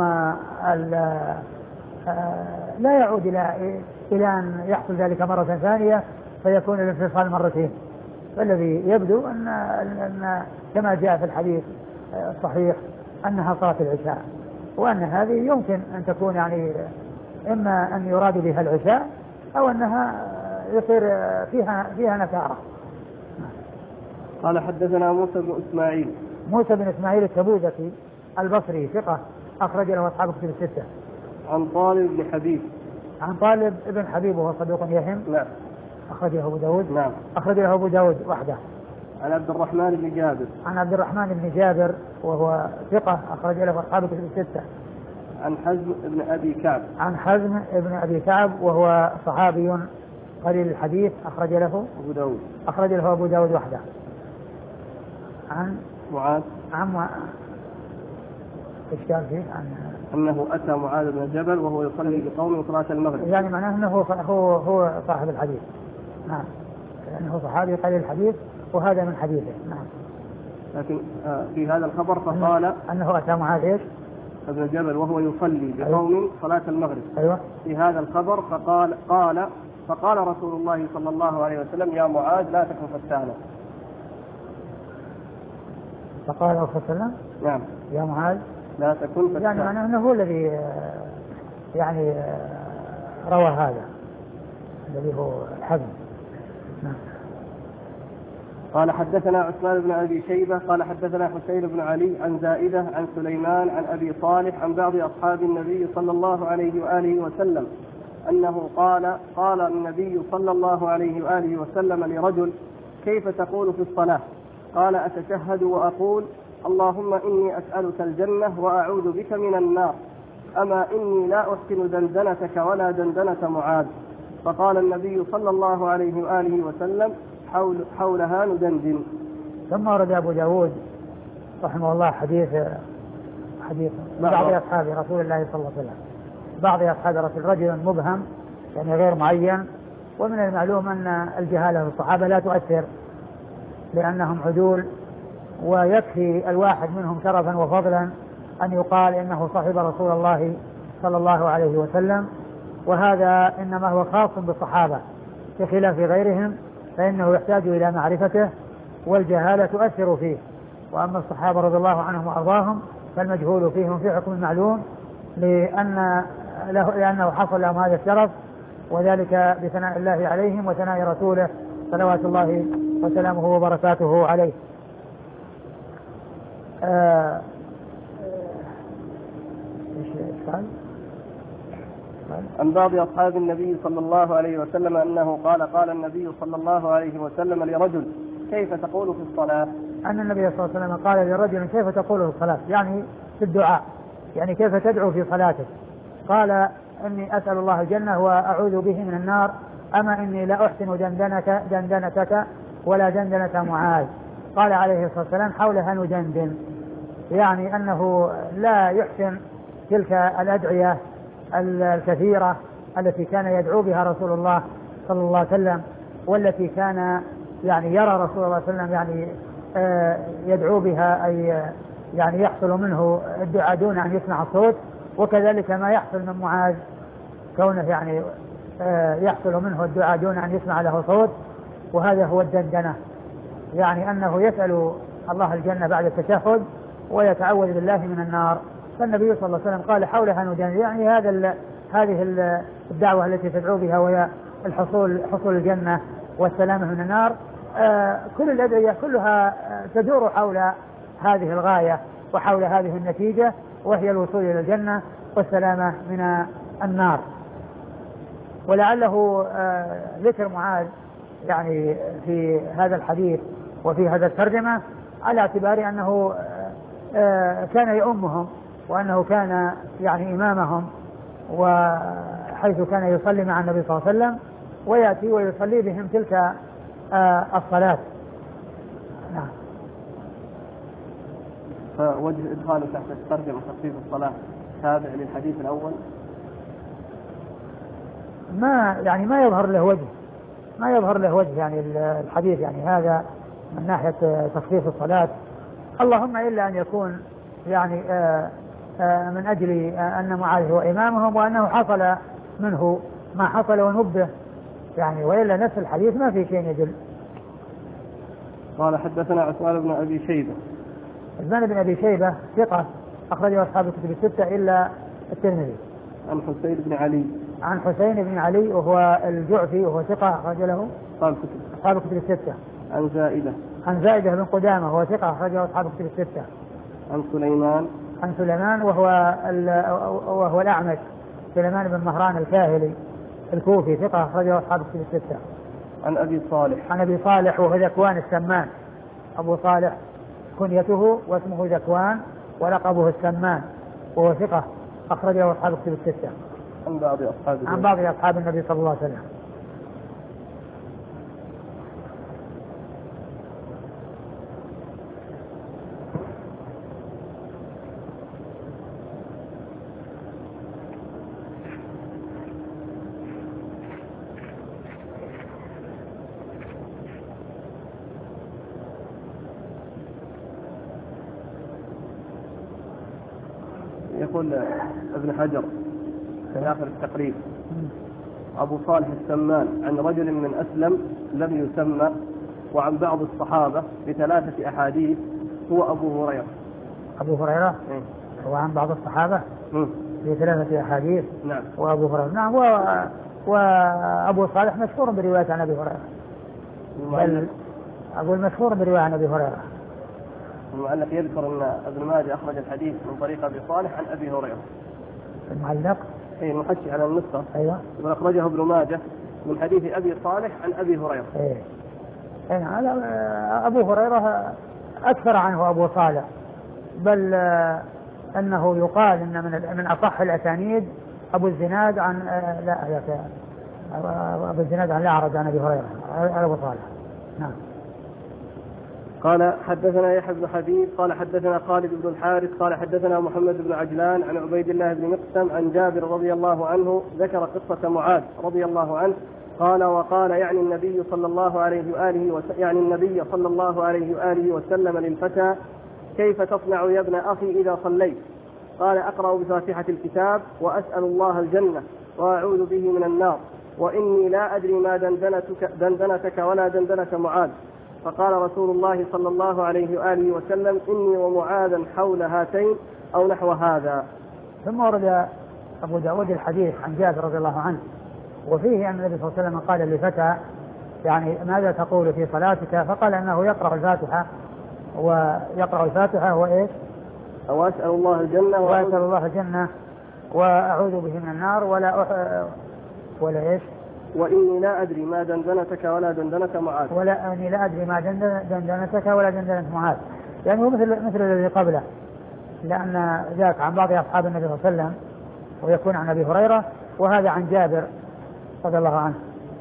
لا يعود إلى إلى أن يحصل ذلك مرة ثانية فيكون الانفصال مرتين. فالذي يبدو أن, أن كما جاء في الحديث الصحيح أنها صلاة العشاء، وأن هذه يمكن أن تكون يعني إما أن يراد بها العشاء أو أنها يصير فيها فيها نكارة. قال حدثنا موسى بن إسماعيل. موسى بن إسماعيل التبوذكي البصري ثقة أخرج له أصحاب كتب الستة. عن طالب بن حبيب. عن طالب ابن حبيب وهو صدوق يهم. نعم. أخرجه أبو داود. نعم. أخرجه أبو داود وحده. عن عبد الرحمن بن جابر. عن عبد الرحمن بن جابر وهو ثقة أخرج له أصحاب كتب الستة. عن حزم بن أبي كعب. عن حزم بن أبي كعب وهو صحابي قليل الحديث أخرج له أبو داود. أخرج له أبو داود وحده. عن معاذ. عن معاذ. إيش قال فيه؟ عن أنه أتى معاذ بن جبل وهو يصلي بقوم صلاة المغرب. يعني معناه أنه هو هو صاحب الحديث. نعم. لأنه صحابي قليل الحديث وهذا من حديثه. نعم. لكن في هذا الخبر فقال أنه أتى معاذ إيش؟ ابن جبل وهو يصلي بقوم أيوة. صلاة المغرب. أيوة. في هذا الخبر فقال قال فقال رسول الله صلى الله عليه وسلم يا معاذ لا تكن فتانا. فقال الرسول صلى الله عليه وسلم نعم يا معاذ لا تكن فتانا، يعني معناه أنه هو الذي يعني روى هذا الذي هو الحزم. نعم. قال حدثنا عثمان بن أبي شيبة قال حدثنا حسين بن علي عن زائدة عن سليمان عن أبي صالح عن بعض أصحاب النبي صلى الله عليه وآله وسلم أنه قال قال النبي صلى الله عليه وآله وسلم لرجل كيف تقول في الصلاة؟ قال أتشهد وأقول اللهم إني أسألك الجنة وأعوذ بك من النار، أما إني لا أحسن دندنتك ولا دندنة معاذ. فقال النبي صلى الله عليه وآله وسلم حول حولها ندندن. ثم ورد أبو داود رحمه الله حديث حديث بعض أصحاب رسول الله صلى الله عليه وسلم بعض أصحاب رسول رجل مبهم يعني غير معين، ومن المعلوم أن الجهالة في الصحابة لا تؤثر لأنهم عدول، ويكفي الواحد منهم شرفا وفضلا أن يقال إنه صاحب رسول الله صلى الله عليه وسلم، وهذا إنما هو خاص بالصحابة بخلاف غيرهم فإنه يحتاج إلى معرفته والجهالة تؤثر فيه. وأما الصحابة رضي الله عنهم وأرضاهم فالمجهول فيهم في حكم المعلوم لأن له لأنه حصل لهم هذا الشرف، وذلك بثناء الله عليهم وثناء رسوله صلوات الله وسلامه وبركاته عليه. آه آه عن بعض أصحاب النبي صلى الله عليه وسلم أنه قال قال النبي صلى الله عليه وسلم لرجل كيف تقول في الصلاة؟ أن النبي صلى الله عليه وسلم قال لرجل كيف تقول في الصلاة، يعني في الدعاء، يعني كيف تدعو في صلاتك؟ قال إني أسأل الله الجنة وأعوذ به من النار، أما إني لا أحسن دندنك دندنتك ولا دندنة معاذ. قال عليه الصلاة والسلام حولها ندندن، يعني أنه لا يحسن تلك الأدعية الكثيرة التي كان يدعو بها رسول الله صلى الله عليه وسلم، والتي كان يعني يرى رسول الله صلى الله عليه وسلم يعني يدعو بها، أي يعني يحصل منه الدعاء دون أن يسمع الصوت، وكذلك ما يحصل من معاذ كونه يعني يحصل منه الدعاء دون أن يسمع له صوت، وهذا هو الدندنة، يعني أنه يسأل الله الجنة بعد التشهد ويتعوذ بالله من النار. فالنبي صلى الله عليه وسلم قال حولها ندندن، يعني هذا هذه الدعوة التي تدعو بها وهي الحصول حصول الجنة والسلامة من النار، آه كل الأدعية كلها تدور حول هذه الغاية وحول هذه النتيجة، وهي الوصول إلى الجنة والسلامة من النار. ولعله آه ذكر معاذ يعني في هذا الحديث وفي هذا الترجمة على اعتبار أنه آه كان يؤمهم، وأنه كان يعني إمامهم، وحيث كان يصلي مع النبي صلى الله عليه وسلم ويأتي ويصلي بهم تلك آه الصلاة. فوجه إدخاله تحت الترجمة تخفيف الصلاة تابع للحديث الأول؟ ما يعني ما يظهر له وجه ما يظهر له وجه يعني الحديث يعني هذا من ناحية تخفيف الصلاة، اللهم إلا أن يكون يعني آآ آآ من أجل أن معاذ هو إمامهم وأنه حصل منه ما حصل ونبه يعني، وإلا نفس الحديث ما في شيء يدل. قال حدثنا عثمان بن أبي شيبة. عثمان بن أبي شيبة ثقة أخرجه أصحاب الكتب الستة إلا الترمذي. عن حسين بن علي. عن حسين بن علي وهو الجعفي وهو ثقة أخرج له أصحاب الكتب الستة. عن زائدة. عن زائدة بن قدامة وهو ثقة أخرجه أصحاب الكتب الستة. عن سليمان. عن سليمان وهو وهو الأعمش سليمان بن مهران الكاهلي الكوفي ثقة أخرجه أصحاب الكتب الستة. عن أبي صالح. عن أبي صالح وهو ذكوان السمان، أبو صالح كنيته واسمه ذكوان ولقبه السمان وهو ثقة أخرجه أصحاب الكتب الستة. عن بعض أصحاب عن بعض أصحاب النبي صلى الله عليه وسلم. يقول ابن حجر في آخر التقريب أبو صالح السمان عن رجل من أسلم لم يسمى وعن بعض الصحابة بثلاثة أحاديث هو أبو هريرة. أبو هريرة إيه؟ وعن بعض الصحابة مم. بثلاثة أحاديث. نعم. وأبو هريرة نعم. وأبو صالح مشهور برواية عن أبي هريرة، بل أقول مشهور برواية عن أبي هريرة. المعلق يذكر أن ابن ماجه أخرج الحديث من طريق أبي صالح عن أبي هريرة. المعلق اي المحشي على النسخة. ايوه. واخرجه ابن ماجه من حديث ابي صالح عن ابي هريره. ايه. يعني على ابو هريره اكثر عنه ابو صالح، بل انه يقال ان من من اصح الاسانيد ابو الزناد عن لا لا ابو الزناد عن الاعرج عن ابي هريره عن ابو صالح. نعم. قال حدثنا يحيى بن حبيب قال حدثنا خالد بن الحارث قال حدثنا محمد بن عجلان عن عبيد الله بن مقسم عن جابر رضي الله عنه ذكر قصة معاذ رضي الله عنه قال وقال يعني النبي صلى الله عليه وآله وسلم يعني النبي صلى الله عليه وآله وسلم للفتى كيف تصنع يا ابن أخي إذا صليت؟ قال أقرأ بفاتحة الكتاب وأسأل الله الجنة وأعوذ به من النار وإني لا أدري ما دندنتك, دندنتك ولا دندنة معاذ. فقال رسول الله صلى الله عليه وآله وسلم إني ومعاذا حول هاتين أو نحو هذا. ثم ورد أبو داود الحديث عن جابر رضي الله عنه وفيه أن النبي صلى الله عليه وسلم قال لفتى يعني ماذا تقول في صلاتك؟ فقال أنه يقرأ الفاتحة ويقرأ الفاتحة وإيش؟ وأسأل الله الجنة وأسأل الله الجنة وأعوذ به من النار ولا أح... ولا إيش؟ وإني لا أدري ما دندنتك ولا دندنة معاذ. ولا أني لا أدري ما دندنتك ولا دندنة معاذ، يعني هو مثل مثل الذي قبله، لأن ذاك عن بعض أصحاب النبي صلى الله عليه وسلم ويكون عن أبي هريرة، وهذا عن جابر رضي الله عنه.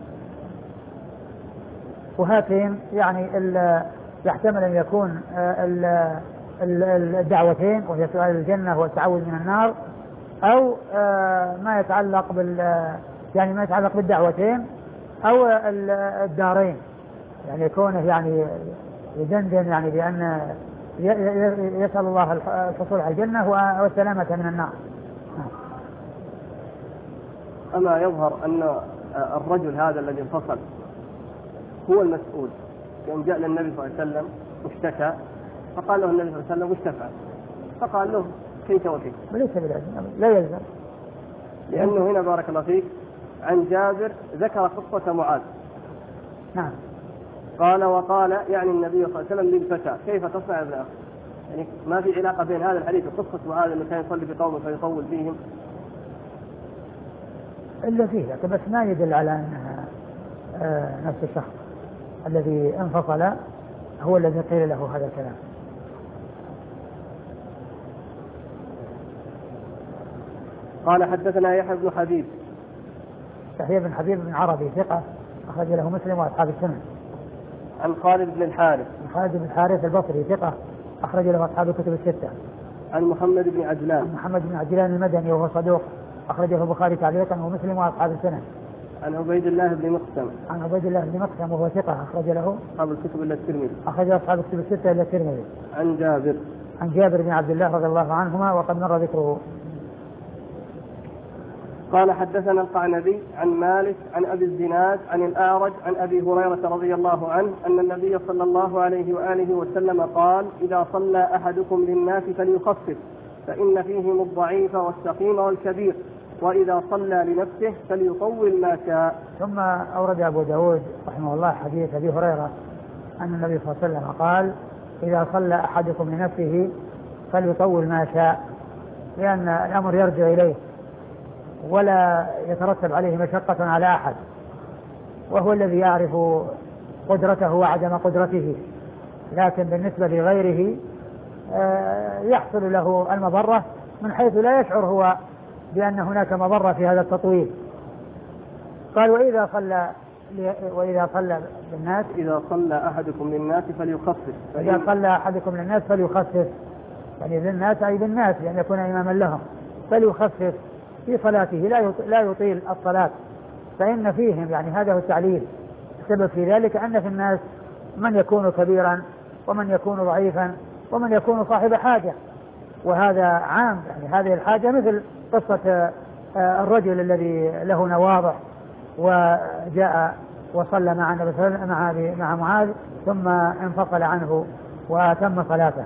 وهاتين يعني يحتمل أن يكون الدعوتين وهي سؤال الجنة والتعوذ من النار، أو ما يتعلق بال يعني ما يتعلق بالدعوتين أو الدارين، يعني يكونه يعني يدندن يعني بأن يسأل الله الحصول على الجنة والسلامة من النار. أما يظهر أن الرجل هذا الذي انفصل هو المسؤول، يوم جاء للنبي صلى الله عليه وسلم واشتكى فقال له النبي صلى الله عليه وسلم وش تفعل؟ فقال له كيف وكيف. وليس بالعلم لا يلزم، لأنه هنا بارك الله فيك عن جابر ذكر قصة معاذ. نعم. قال وقال يعني النبي صلى الله عليه وسلم للفتى كيف تصنع يا ابن أخي؟ يعني ما في علاقة بين هذا الحديث وقصة معاذ اللي كان يصلي بقومه فيطول فيهم إلا فيه، لكن بس ما يدل على أنها آه نفس الشخص الذي انفصل هو الذي قيل له هذا الكلام. قال حدثنا يحيى بن حبيب. يحيى بن حبيب بن عربي ثقة أخرج له مسلم وأصحاب السنن. عن خالد بن الحارث. خالد بن الحارث البصري ثقة أخرج له أصحاب الكتب الستة. عن محمد بن عجلان. عن محمد بن عجلان المدني وهو صدوق أخرجه البخاري تعليقا ومسلم وأصحاب السنن. عن عبيد الله بن مقسم. عن عبيد الله بن مقسم وهو ثقة أخرج له أصحاب الكتب إلا الترمذي. أخرج أصحاب الكتب الستة إلا الترمذي. عن جابر. عن جابر بن عبد الله رضي الله عنهما وقد مر ذكره. قال حدثنا القعنبي عن مالك عن أبي الزناد عن الأعرج عن أبي هريرة رضي الله عنه أن النبي صلى الله عليه وآله وسلم قال إذا صلى أحدكم للناس فليخفف فإن فيهم الضعيف والسقيم والكبير وإذا صلى لنفسه فليطول ما شاء. ثم أورد أبو داود رحمه الله حديث أبي هريرة أن النبي صلى الله عليه وسلم قال إذا صلى أحدكم لنفسه فليطول ما شاء، لأن الأمر يرجع إليه ولا يترتب عليه مشقة على أحد، وهو الذي يعرف قدرته وعدم قدرته، لكن بالنسبة لغيره يحصل له المضرة من حيث لا يشعر هو بأن هناك مضرة في هذا التطويل. قال وإذا صلى وإذا صلى للناس إذا صلى أحدكم للناس فليخفف إذا صلى أحدكم للناس فليخفف، يعني للناس أي بالناس لأن يكون إماما لهم، فليخفف في صلاته لا يطيل الصلاة، فإن فيهم يعني هذا هو التعليل. السبب في ذلك أن في الناس من يكون كبيرا ومن يكون ضعيفا ومن يكون صاحب حاجة، وهذا عام، يعني هذه الحاجة مثل قصة الرجل الذي له نواضح وجاء وصلى مع مع مع معاذ ثم انفصل عنه وتم صلاته.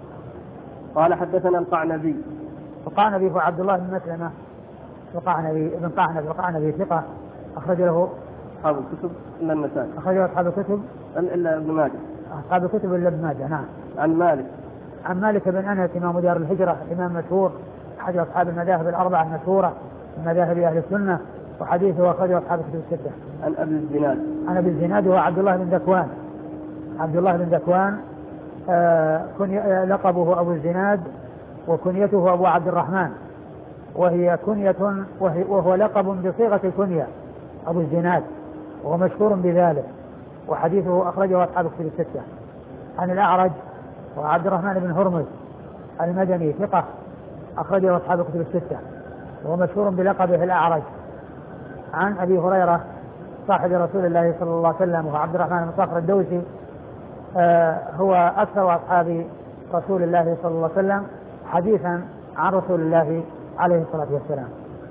قال حدثنا القعنبي. القعنبي هو عبد الله بن مسلمة القعنبي ابن قعنبي القعنبي ثقة أخرج له أصحاب الكتب إلا النسائي. أخرج له أصحاب الكتب إلا ابن ماجه. أصحاب الكتب إلا ابن ماجه. نعم. عن مالك. عن مالك بن أنس إمام دار الهجرة إمام مشهور أحد أصحاب المذاهب الأربعة المشهورة من مذاهب أهل السنة، وحديثه أخرجه أصحاب الكتب الستة. عن أبي الزناد. عن أبي الزناد هو عبد الله بن ذكوان. عبد الله بن ذكوان آه كني لقبه أبو الزناد وكنيته أبو عبد الرحمن، وهي كنية وهي وهو لقب بصيغة الكنية أبو الزناد، وهو مشهور بذلك، وحديثه أخرجه أصحاب الكتب الستة. عن الأعرج وعبد الرحمن بن هرمز المدني ثقة أخرجه أصحاب الكتب الستة، وهو مشهور بلقبه الأعرج. عن أبي هريرة صاحب رسول الله صلى الله عليه وسلم وهو عبد الرحمن بن صخر الدوسي، آه هو أكثر أصحاب رسول الله صلى الله عليه وسلم حديثا عن رسول الله عليه الصلاة والسلام.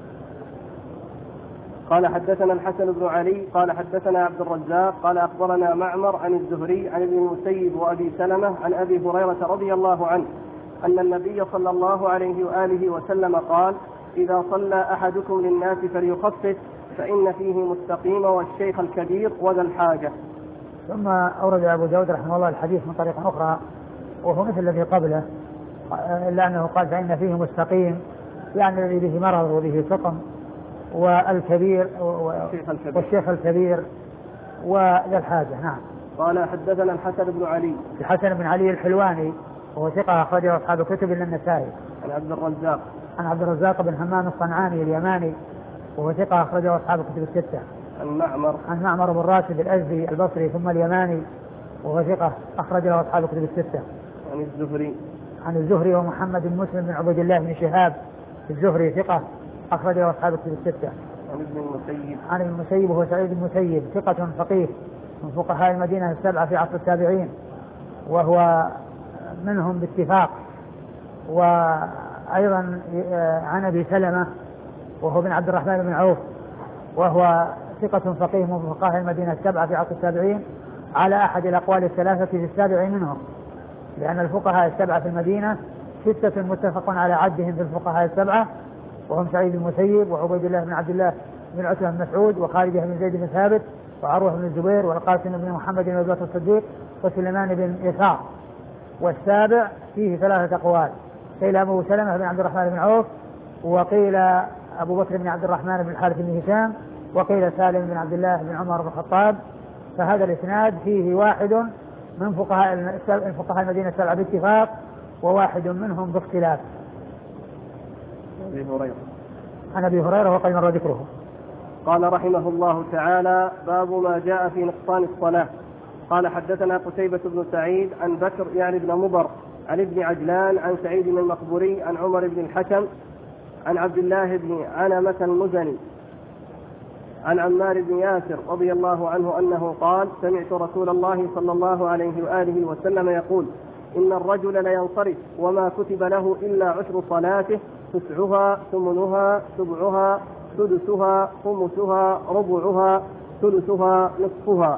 قال حدثنا الحسن بن علي قال حدثنا عبد الرزاق قال أخبرنا معمر عن الزهري عن ابن المسيب وأبي سلمة عن أبي هريرة رضي الله عنه أن النبي صلى الله عليه وآله وسلم قال إذا صلى أحدكم للناس فليخفف فإن فيه مستقيم والشيخ الكبير وذا الحاجة. ثم أورد أبو داود رحمه الله الحديث من طريق أخرى وهو مثل الذي قبله، إلا أنه قال فإن فيه مستقيم، يعني الذي به مرض وبه سقم، والكبير والشيخ الكبير وذا الحاجة. نعم. قال حدثنا الحسن بن علي. الحسن بن علي الحلواني وهو ثقة أخرجه أصحاب الكتب إلا النسائي. عن عبد الرزاق. عن عبد الرزاق بن همام الصنعاني اليماني وهو ثقة أخرجه أصحاب الكتب الستة. عن معمر. عن معمر بن راشد الأزدي البصري ثم اليماني وهو ثقة أخرجه أصحاب الكتب الستة. عن الزهري. عن الزهري ومحمد بن مسلم بن عبد الله بن شهاب الزهري ثقة أخرجه أصحاب الكتب الستة. عن ابن المسيب. عن ابن المسيب وهو سعيد المسيب ثقة فقيه من فقهاء المدينة السبعة في عصر التابعين، وهو منهم باتفاق. وأيضا عن أبي سلمة وهو بن عبد الرحمن بن عوف وهو ثقة فقيه من فقهاء المدينة السبعة في عصر التابعين على أحد الأقوال الثلاثة في السابع منهم، لأن الفقهاء السبعة في المدينة ستة متفق على عدهم في الفقهاء السبعة، وهم سعيد المسيب وعبيد الله بن عبد الله بن عتبة بن مسعود وخالد بن زيد بن ثابت وعروة بن الزبير والقاسم بن محمد بن أبي بكر الصديق وسليمان بن يسار. والسابع فيه ثلاثة أقوال، قيل أبو سلمة بن عبد الرحمن بن عوف، وقيل أبو بكر بن عبد الرحمن بن الحارث بن هشام، وقيل سالم بن عبد الله بن عمر بن الخطاب. فهذا الإسناد فيه واحد من فقهاء الفقهاء المدينة السبعة باتفاق وواحد منهم باختلاف. أبي هريرة. عن أبي هريرة وقد مر ذكره. قال رحمه الله تعالى باب ما جاء في نقصان الصلاة. قال حدثنا قتيبة بن سعيد عن بكر يعني بن مضر عن ابن عجلان عن سعيد بن المقبوري عن عمر بن الحكم عن عبد الله بن عنمة المزني عن عمار بن ياسر رضي الله عنه أنه قال: سمعت رسول الله صلى الله عليه وآله وسلم يقول: إن الرجل لينصرف وما كتب له إلا عشر صلاته تسعها ثمنها سبعها سدسها خمسها ربعها ثلثها نصفها.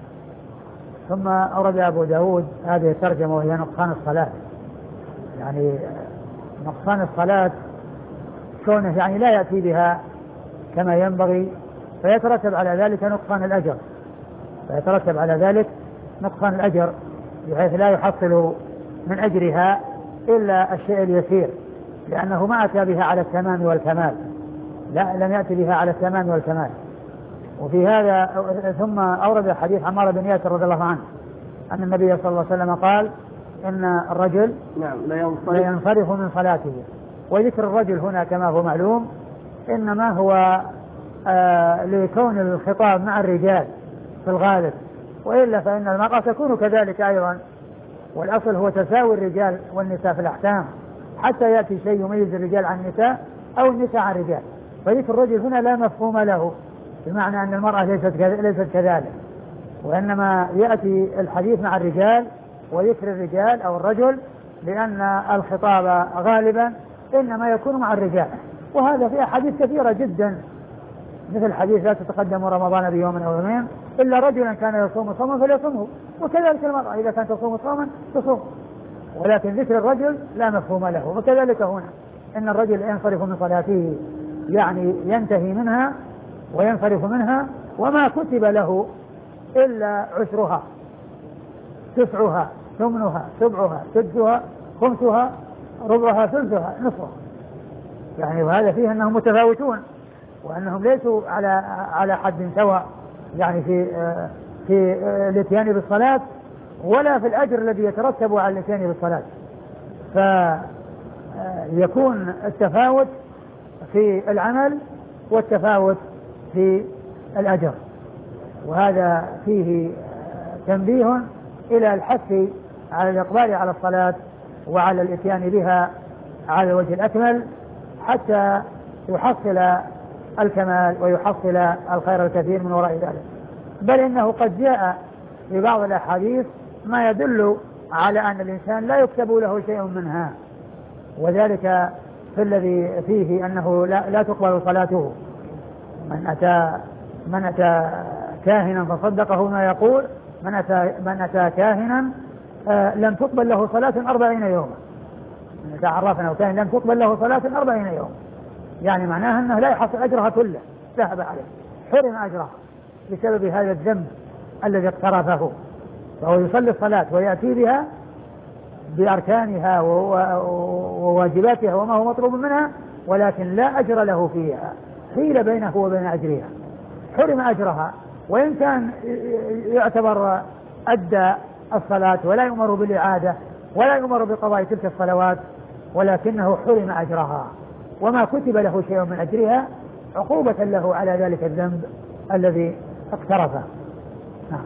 ثم أورد أبو داود هذه الترجمة وهي نقصان الصلاة، يعني نقصان الصلاة كونه يعني لا يأتي بها كما ينبغي فيترتب على ذلك نقصان الأجر فيترتب على ذلك نقصان الأجر بحيث لا يحصل من أجرها إلا الشيء اليسير، لأنه ما أتى بها على التمام والكمال، لا لم يأتي بها على التمام والكمال. وفي هذا ثم أورد حديث عمار بن ياسر رضي الله عنه أن النبي صلى الله عليه وسلم قال: إن الرجل نعم لا ينصرف من صلاته. وذكر الرجل هنا كما هو معلوم إنما هو آه لكون الخطاب مع الرجال في الغالب، وإلا فإن المرأة تكون كذلك أيضا، والأصل هو تساوي الرجال والنساء في الأحكام حتى يأتي شيء يميز الرجال عن النساء أو النساء عن الرجال. فذكر الرجل هنا لا مفهوم له، بمعنى أن المرأة ليست ليست كذلك، وإنما يأتي الحديث مع الرجال وذكر الرجال أو الرجل لأن الخطاب غالبا إنما يكون مع الرجال. وهذا في أحاديث كثيرة جدا، مثل حديث: لا تتقدم رمضان بيوم أو يومين إلا رجلا كان يصوم صوما فليصومه، وكذلك المرأة إذا كانت تصوم صوما تصوم، ولكن ذكر الرجل لا مفهوم له. وكذلك هنا إن الرجل ينصرف من صلاته يعني ينتهي منها وينصرف منها وما كتب له إلا عشرها تسعها ثمنها سبعها سدسها خمسها ربعها ثلثها نصفها، يعني وهذا فيه أنهم متفاوتون وأنهم ليسوا على على حد سواء، يعني في في الاتيان بالصلاة ولا في الأجر الذي يترتب على الاتيان بالصلاة. فيكون التفاوت في العمل والتفاوت في الأجر، وهذا فيه تنبيه إلى الحث على الإقبال على الصلاة وعلى الاتيان بها على الوجه الأكمل حتى يحصل الكمال ويحصل الخير الكثير من وراء ذلك. بل إنه قد جاء في بعض الأحاديث ما يدل على أن الإنسان لا يكتب له شيء منها، وذلك في الذي فيه أنه لا, لا تقبل صلاته. من أتى من أتى كاهنا فصدقه ما يقول من أتى من أتى كاهنا آه لم تقبل له صلاة أربعين يوما. من أتى عرافا أو كاهنا لم تقبل له صلاة أربعين يوما، يعني معناها أنه لا يحصل أجرها كله، ذهب عليه، حرم أجرها بسبب هذا الذنب الذي اقترفه. فهو يصلي الصلاة ويأتي بها بأركانها وواجباتها وما هو مطلوب منها، ولكن لا أجر له فيها، حيل بينه وبين أجرها، حرم أجرها، وإن كان يعتبر أدى الصلاة ولا يؤمر بالإعادة ولا يؤمر بقضاء تلك الصلوات، ولكنه حرم أجرها وما كتب له شيء من أجرها عقوبة له على ذلك الذنب الذي اقترفه. نعم.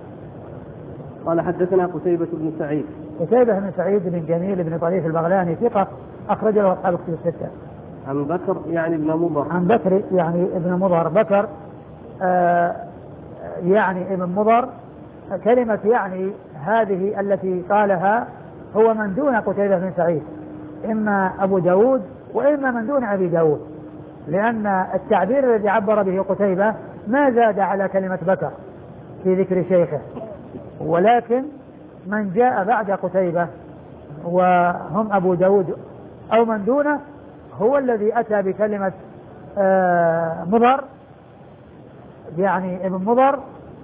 قال: حدثنا قتيبة بن سعيد. قتيبة بن سعيد بن جميل بن طريف البغلاني ثقة أخرج له أصحاب الكتب الستة. عن بكر يعني ابن مضر. عن بكر يعني ابن مضر. بكر آه يعني ابن مضر. كلمة يعني هذه التي قالها هو من دون قتيبة بن سعيد، إما أبو داود وإما من دون أبي داود، لأن التعبير الذي عبر به قتيبة ما زاد على كلمة بكر في ذكر شيخه، ولكن من جاء بعد قتيبة وهم أبو داود أو من دونه هو الذي أتى بكلمة آه مضر، يعني ابن مضر،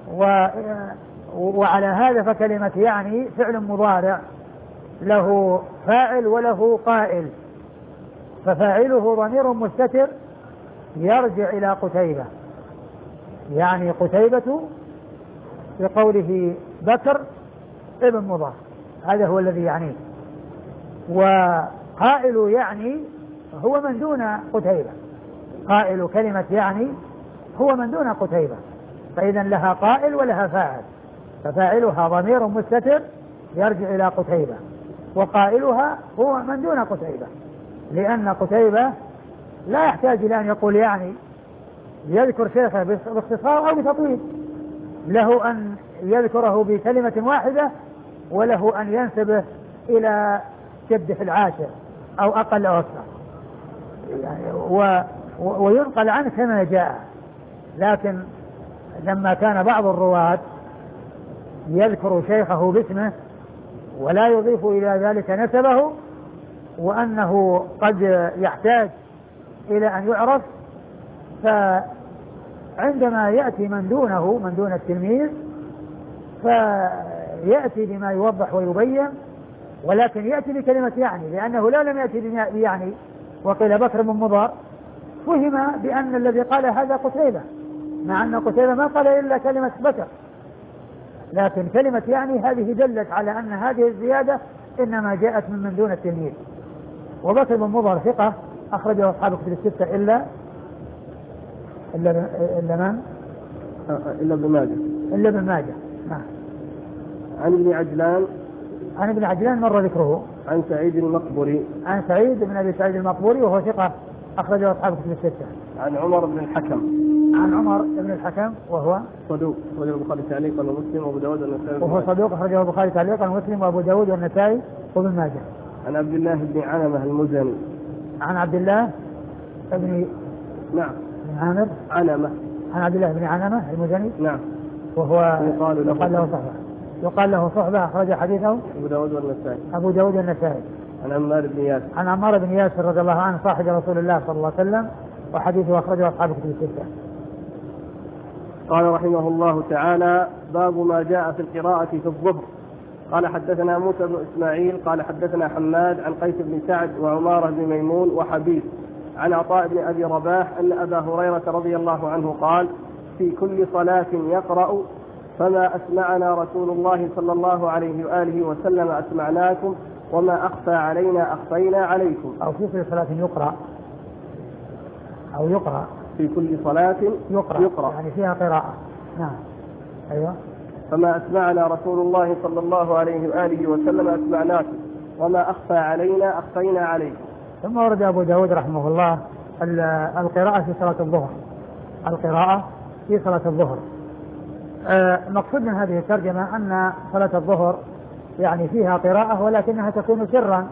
وعلى هذا فكلمة يعني فعل مضارع له فاعل وله قائل، ففاعله ضمير مستتر يرجع إلى قتيبة، يعني قتيبة بقوله بكر ابن مضر، هذا هو الذي يعنيه. وقائل يعني هو من دون قتيبة، قائل كلمة يعني هو من دون قتيبة، فإذا لها قائل ولها فاعل، ففاعلها ضمير مستتر يرجع إلى قتيبة، وقائلها هو من دون قتيبة، لأن قتيبة لا يحتاج إلى أن يقول يعني يذكر شيخه باختصار أو بتطويل، له أن يذكره بكلمة واحدة وله أن ينسبه إلى شده العاشر أو أقل أو أكثر يعني و وينقل عنه كما جاء. لكن لما كان بعض الرواة يذكر شيخه باسمه ولا يضيف إلى ذلك نسبه وأنه قد يحتاج إلى أن يعرف، فعندما يأتي من دونه من دون التلميذ فيأتي بما يوضح ويبين، ولكن يأتي بكلمة يعني، لأنه لا لم يأتي بيعني وقيل بكر بن مضر فهم بأن الذي قال هذا قتيبة، مع أن قتيبة ما قال إلا كلمة بكر، لكن كلمة يعني هذه دلت على أن هذه الزيادة إنما جاءت من من دون التلميذ. وبكر بن مضر ثقة أخرجه أصحاب كتب الستة إلا إلا إلا من؟ إلا ابن ماجه إلا ابن ماجه. نعم. عن ابن عجلان عن ابن عجلان مر ذكره. عن سعيد المقبري عن سعيد بن أبي سعيد المقبري وهو ثقة أخرجه أصحاب كتب الستة. عن عمر بن الحكم عن عمر بن الحكم وهو صدوق أخرجه البخاري تعليقا ومسلم وأبو داود والنسائي وهو صدوق أخرجه البخاري تعليقا ومسلم وأبو داود والنسائي وابن ماجه. عن عبد الله بن عنمة المزني عن عبد الله بن نعم بن عامر عنمة عن عبد الله بن عنمة المزني نعم وهو يقال له, يقال له صحبة يقال له صحبة أخرج حديثه أبو داود والنسائي أبو داود والنسائي. عن عمار بن ياسر عن عمار بن ياسر رضي الله عنه صاحب رسول الله صلى الله عليه وسلم وحديثه أخرجه أصحاب كتب الستة. قال رحمه الله تعالى باب ما جاء في القراءة في الظهر. قال حدثنا موسى بن إسماعيل قال حدثنا حماد عن قيس بن سعد وعمارة بن ميمون وحبيب عن عطاء بن أبي رباح أن أبا هريرة رضي الله عنه قال في كل صلاة يقرأ فما أسمعنا رسول الله صلى الله عليه وآله وسلم أسمعناكم وما أخفى علينا أخفينا عليكم. أو في كل صلاة يقرأ أو يقرأ في كل صلاة يقرأ, يقرأ يعني فيها قراءة. نعم أيوة. فما أسمعنا رسول الله صلى الله عليه وآله وسلم أسمعناكم وما أخفى علينا أخفينا عليكم. ثم ورد أبو داود رحمه الله القراءة في صلاة الظهر. القراءة في صلاة الظهر مقصود من هذه الترجمة أن صلاة الظهر يعني فيها قراءة ولكنها تكون سرا،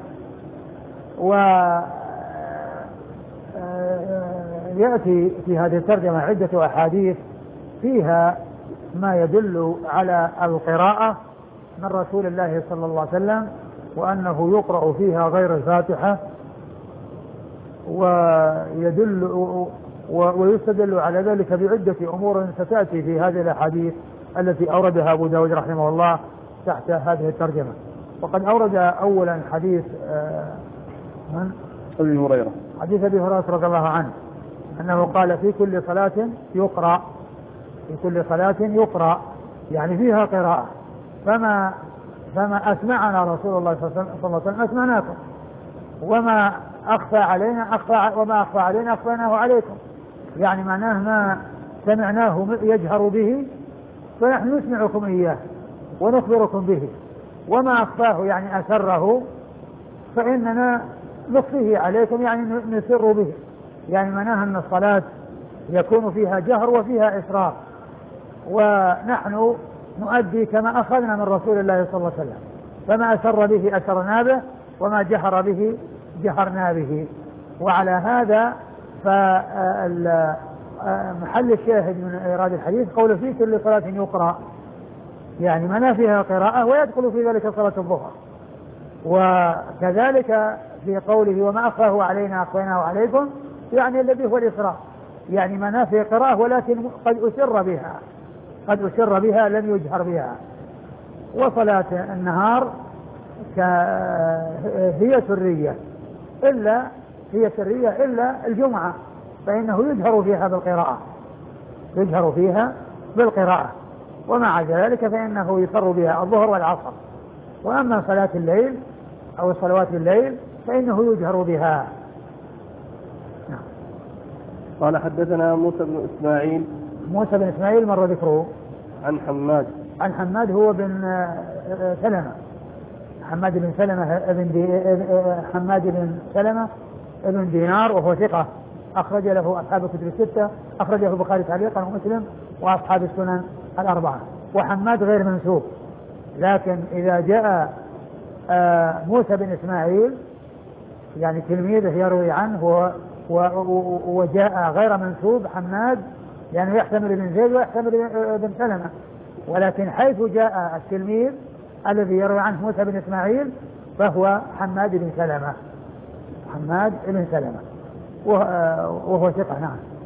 ويأتي في هذه الترجمة عدة أحاديث فيها ما يدل على القراءة من رسول الله صلى الله عليه وسلم وأنه يقرأ فيها غير الفاتحة، ويدل ويستدل على ذلك بعدة أمور ستأتي في هذه الأحاديث التي أوردها أبو داود رحمه الله تحت هذه الترجمة. وقد أورد أولا حديث من؟ أبي هريرة حديث أبي هريرة رضي الله عنه أنه قال في كل صلاة يقرأ في كل صلاة يقرأ يعني فيها قراءة فما فما أسمعنا رسول الله صلى الله عليه وسلم أسمعناكم وما أخفى علينا أخفى وما أخفى علينا أخفيناه عليكم، يعني معناه ما سمعناه يجهر به فنحن نسمعكم إياه ونخبركم به، وما أخفاه يعني أسره فإننا نخفيه عليكم يعني نسر به، يعني معناه أن الصلاة يكون فيها جهر وفيها إسرار، ونحن نؤدي كما أخذنا من رسول الله صلى الله عليه وسلم، فما أسر به أسرنا به وما جهر به جهرنا به. وعلى هذا فمحل الشاهد من إيراد الحديث قوله في كل صلاة يقرأ، يعني ما فيها قراءة ويدخل في ذلك صلاة الظهر. وكذلك في قوله وما أخفاه علينا أخفيناه عليكم يعني الذي هو الإسراء، يعني ما فيها قراءة ولكن قد أسر بها قد أسر بها لم يجهر بها. وصلاة النهار هي سرية إلا هي سرية إلا الجمعة فإنه يجهر فيها بالقراءة يجهر فيها بالقراءة ومع ذلك فإنه يسر بها الظهر والعصر. وأما صلاة الليل أو صلوات الليل فإنه يجهر بها. نعم. قال حدثنا موسى بن إسماعيل موسى بن إسماعيل مر ذكره. عن حماد عن حماد هو بن سلمة حماد بن سلمة ابن دي حماد بن سلمة ابن دينار وهو ثقة أخرج له أصحاب الكتب الستة، أخرجه البخاري تعليقا ومسلم وأصحاب السنن الأربعة. وحماد غير منسوب، لكن إذا جاء موسى بن إسماعيل يعني تلميذه يروي عنه وجاء غير منسوب حماد، يعني يحتمل ابن زيد ويحتمل ابن سلمة، ولكن حيث جاء التلميذ الذي يروي عنه موسى بن إسماعيل فهو حماد بن سلمة، حماد بن سلمة وهو ثقة. نعم.